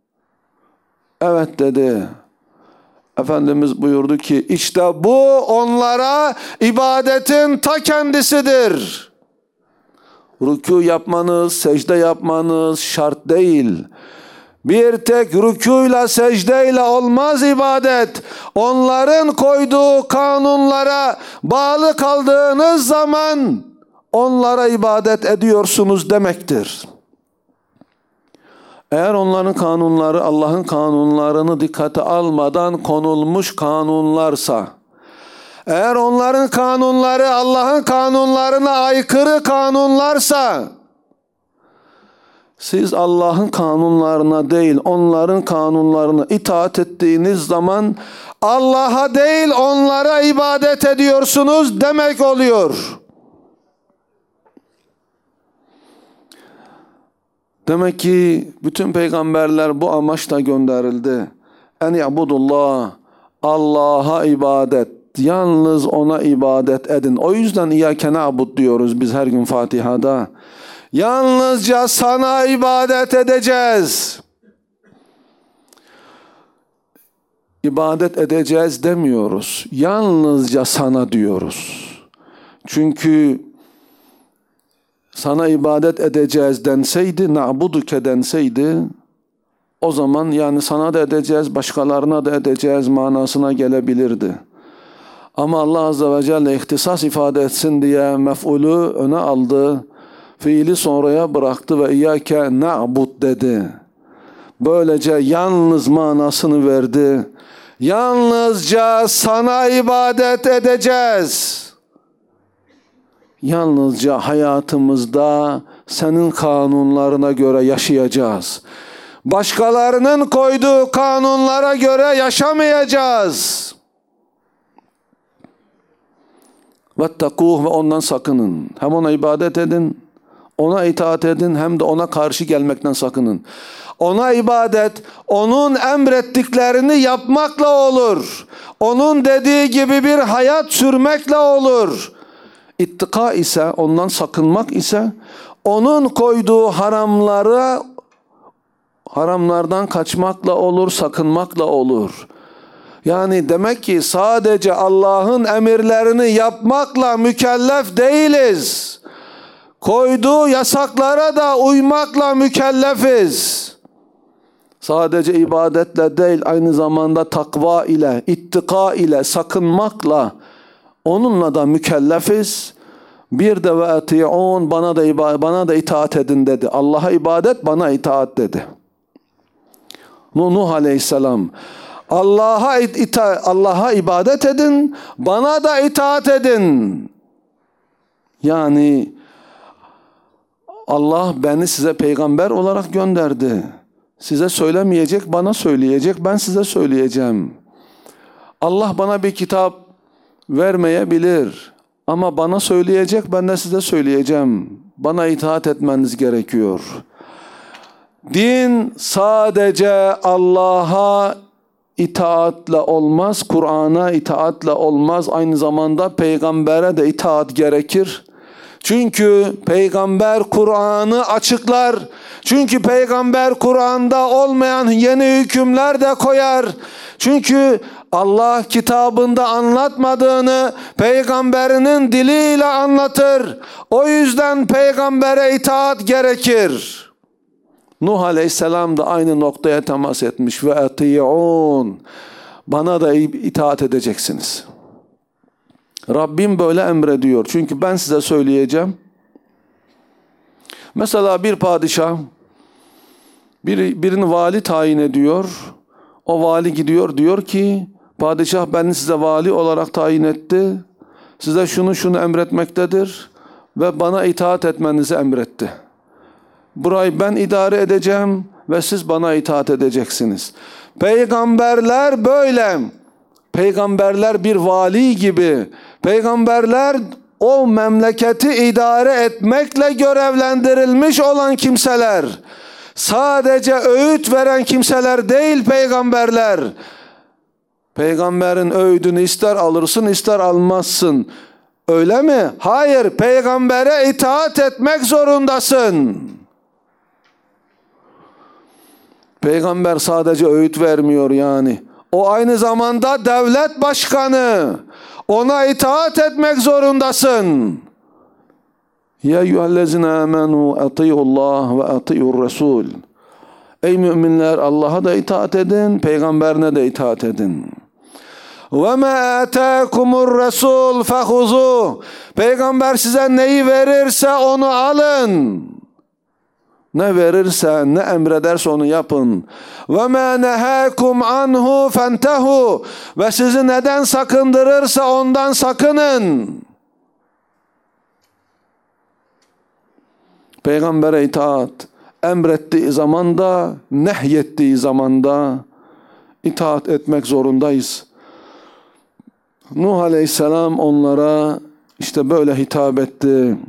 [SPEAKER 1] Evet dedi. Efendimiz buyurdu ki işte bu onlara ibadetin ta kendisidir. Rükû yapmanız, secde yapmanız şart değil. Bir tek rükûyla secdeyle olmaz ibadet. Onların koyduğu kanunlara bağlı kaldığınız zaman onlara ibadet ediyorsunuz demektir. Eğer onların kanunları Allah'ın kanunlarını dikkate almadan konulmuş kanunlarsa, eğer onların kanunları Allah'ın kanunlarına aykırı kanunlarsa, siz Allah'ın kanunlarına değil onların kanunlarına itaat ettiğiniz zaman Allah'a değil onlara ibadet ediyorsunuz demek oluyor. Demek ki bütün peygamberler bu amaçla gönderildi. En ya'budullah, Allah'a ibadet, yalnız ona ibadet edin. O yüzden İyyâke na'bud diyoruz biz her gün Fatiha'da. Yalnızca sana ibadet edeceğiz. İbadet edeceğiz demiyoruz. Yalnızca sana diyoruz. Çünkü sana ibadet edeceğiz denseydi, na'buduke denseydi, o zaman yani sana da edeceğiz, başkalarına da edeceğiz manasına gelebilirdi. Ama Allah Azze ve Celle ihtisas ifade etsin diye mef'ulü öne aldı. Fiili sonraya bıraktı ve İyyâke na'bud dedi. Böylece yalnız manasını verdi. Yalnızca sana ibadet edeceğiz. Yalnızca hayatımızda senin kanunlarına göre yaşayacağız. Başkalarının koyduğu kanunlara göre yaşamayacağız. Vettekuh ve ondan sakının. Hem ona ibadet edin, ona itaat edin, hem de ona karşı gelmekten sakının. Ona ibadet, onun emrettiklerini yapmakla olur. Onun dediği gibi bir hayat sürmekle olur. İttika ise, ondan sakınmak ise, onun koyduğu haramlara, haramlardan kaçmakla olur, sakınmakla olur. Yani demek ki sadece Allah'ın emirlerini yapmakla mükellef değiliz. Koyduğu yasaklara da uymakla mükellefiz. Sadece ibadetle değil, aynı zamanda takva ile, ittika ile, sakınmakla, onunla da mükellefiz. Bir de ve eti'un, bana da bana da itaat edin dedi. Allah'a ibadet, bana itaat dedi. Nuh Aleyhisselam, Allah'a ita Allah'a ibadet edin, bana da itaat edin. Yani Allah beni size peygamber olarak gönderdi. Size söylemeyecek, bana söyleyecek, ben size söyleyeceğim. Allah bana bir kitap vermeyebilir ama bana söyleyecek, ben de size söyleyeceğim. Bana itaat etmeniz gerekiyor. Din sadece Allah'a itaatle olmaz, Kur'an'a itaatle olmaz. Aynı zamanda peygambere de itaat gerekir. Çünkü peygamber Kur'an'ı açıklar. Çünkü peygamber Kur'an'da olmayan yeni hükümler de koyar. Çünkü Allah kitabında anlatmadığını peygamberinin diliyle anlatır. O yüzden peygambere itaat gerekir. Nuh Aleyhisselam da aynı noktaya temas etmiş. Ve eti'un, bana da itaat edeceksiniz. Rabbim böyle emrediyor. Çünkü ben size söyleyeceğim. Mesela bir padişah bir, birini vali tayin ediyor. O vali gidiyor, diyor ki padişah beni size vali olarak tayin etti. Size şunu şunu emretmektedir ve bana itaat etmenizi emretti. Burayı ben idare edeceğim ve siz bana itaat edeceksiniz. Peygamberler böyle. Peygamberler bir vali gibi. Peygamberler o memleketi idare etmekle görevlendirilmiş olan kimseler. Sadece öğüt veren kimseler değil peygamberler. Peygamberin öğüdünü ister alırsın ister almazsın. Öyle mi? Hayır, peygambere itaat etmek zorundasın. Peygamber sadece öğüt vermiyor yani. O aynı zamanda devlet başkanı. Ona itaat etmek zorundasın. Ya eyyühellezine amenu ati'ullah ve ati'ur resul. Ey müminler, Allah'a da itaat edin, peygamberine de itaat edin. Ve ma ataakumur resul fehuzuh. Peygamber size neyi verirse onu alın. Ne verirse, ne emrederse onu yapın. Ve ma nehakum anhu fentehu. Ve sizi neden sakındırırsa ondan sakının. Peygambere itaat, emrettiği zamanda, nehyettiği zamanda itaat etmek zorundayız. Nuh Aleyhisselam onlara işte böyle hitap etti.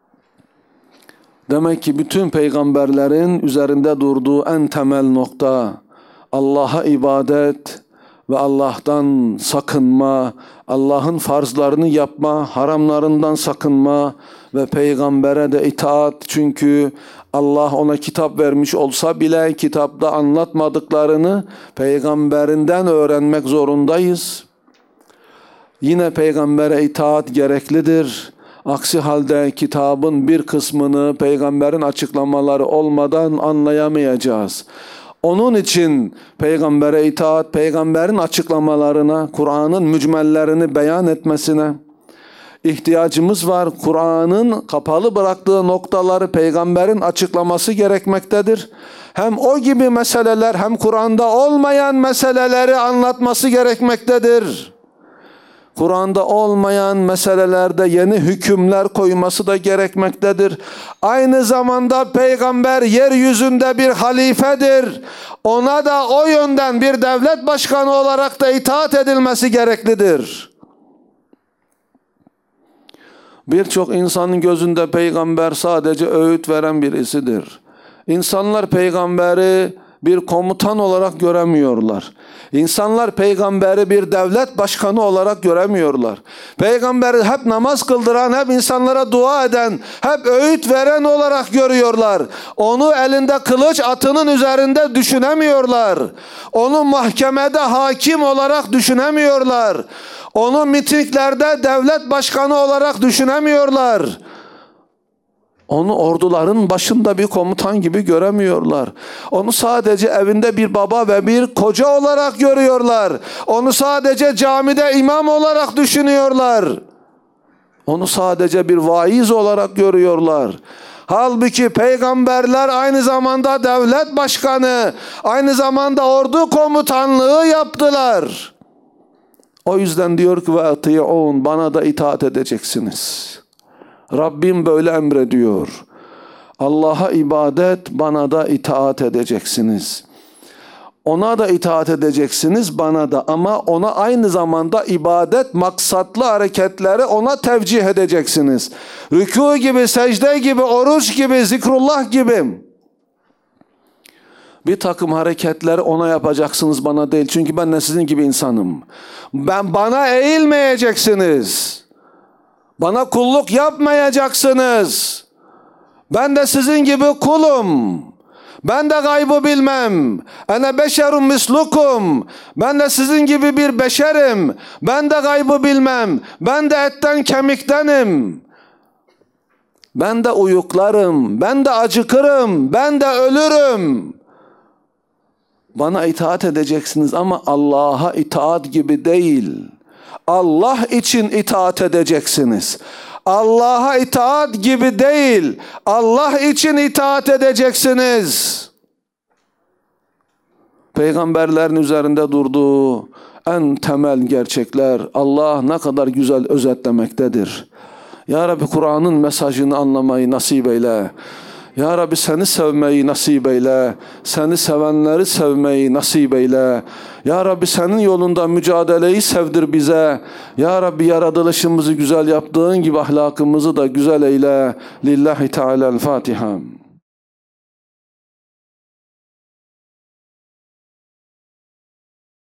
[SPEAKER 1] Demek ki bütün peygamberlerin üzerinde durduğu en temel nokta Allah'a ibadet ve Allah'tan sakınma, Allah'ın farzlarını yapma, haramlarından sakınma ve peygambere de itaat. Çünkü Allah ona kitap vermiş olsa bile kitapta anlatmadıklarını peygamberinden öğrenmek zorundayız. Yine peygambere itaat gereklidir. Aksi halde kitabın bir kısmını peygamberin açıklamaları olmadan anlayamayacağız. Onun için peygambere itaat, peygamberin açıklamalarına, Kur'an'ın mücmellerini beyan etmesine, ihtiyacımız var. Kur'an'ın kapalı bıraktığı noktaları peygamberin açıklaması gerekmektedir. Hem o gibi meseleler hem Kur'an'da olmayan meseleleri anlatması gerekmektedir. Kur'an'da olmayan meselelerde yeni hükümler koyması da gerekmektedir. Aynı zamanda peygamber yeryüzünde bir halifedir. Ona da o yönden bir devlet başkanı olarak da itaat edilmesi gereklidir. Birçok insanın gözünde peygamber sadece öğüt veren birisidir. İnsanlar peygamberi bir komutan olarak göremiyorlar. İnsanlar peygamberi bir devlet başkanı olarak göremiyorlar. Peygamberi hep namaz kıldıran, hep insanlara dua eden, hep öğüt veren olarak görüyorlar. Onu elinde kılıç atının üzerinde düşünemiyorlar. Onu mahkemede hakim olarak düşünemiyorlar. Onu mitinglerde devlet başkanı olarak düşünemiyorlar. Onu orduların başında bir komutan gibi göremiyorlar. Onu sadece evinde bir baba ve bir koca olarak görüyorlar. Onu sadece camide imam olarak düşünüyorlar. Onu sadece bir vaiz olarak görüyorlar. Halbuki peygamberler aynı zamanda devlet başkanı, aynı zamanda ordu komutanlığı yaptılar. O yüzden diyor ki ve ati'un, bana da itaat edeceksiniz. Rabbim böyle emrediyor. Allah'a ibadet, bana da itaat edeceksiniz. Ona da itaat edeceksiniz, bana da, ama ona aynı zamanda ibadet maksatlı hareketleri ona tevcih edeceksiniz. Rükû gibi, secde gibi, oruç gibi, zikrullah gibi bir takım hareketleri ona yapacaksınız, bana değil. Çünkü ben de sizin gibi insanım. Ben bana eğilmeyeceksiniz. Bana kulluk yapmayacaksınız. Ben de sizin gibi kulum. Ben de gaybı bilmem. Ene beşerun mislukum. Ben de sizin gibi bir beşerim. Ben de gaybı bilmem. Ben de etten kemiktenim. Ben de uyuklarım. Ben de acıkırım. Ben de ölürüm. Bana itaat edeceksiniz ama Allah'a itaat gibi değil. Allah için itaat edeceksiniz. Allah'a itaat gibi değil. Allah için itaat edeceksiniz. Peygamberlerin üzerinde durduğu en temel gerçekler Allah ne kadar güzel özetlemektedir. Ya Rabbi, Kur'an'ın mesajını anlamayı nasip eyle. Ya Rabbi, seni sevmeyi nasip eyle. Seni sevenleri sevmeyi nasip eyle. Ya Rabbi, senin yolunda mücadeleyi sevdir bize. Ya Rabbi, yaratılışımızı güzel yaptığın gibi ahlakımızı da güzel eyle. Lillahi Teala'l-Fatiha.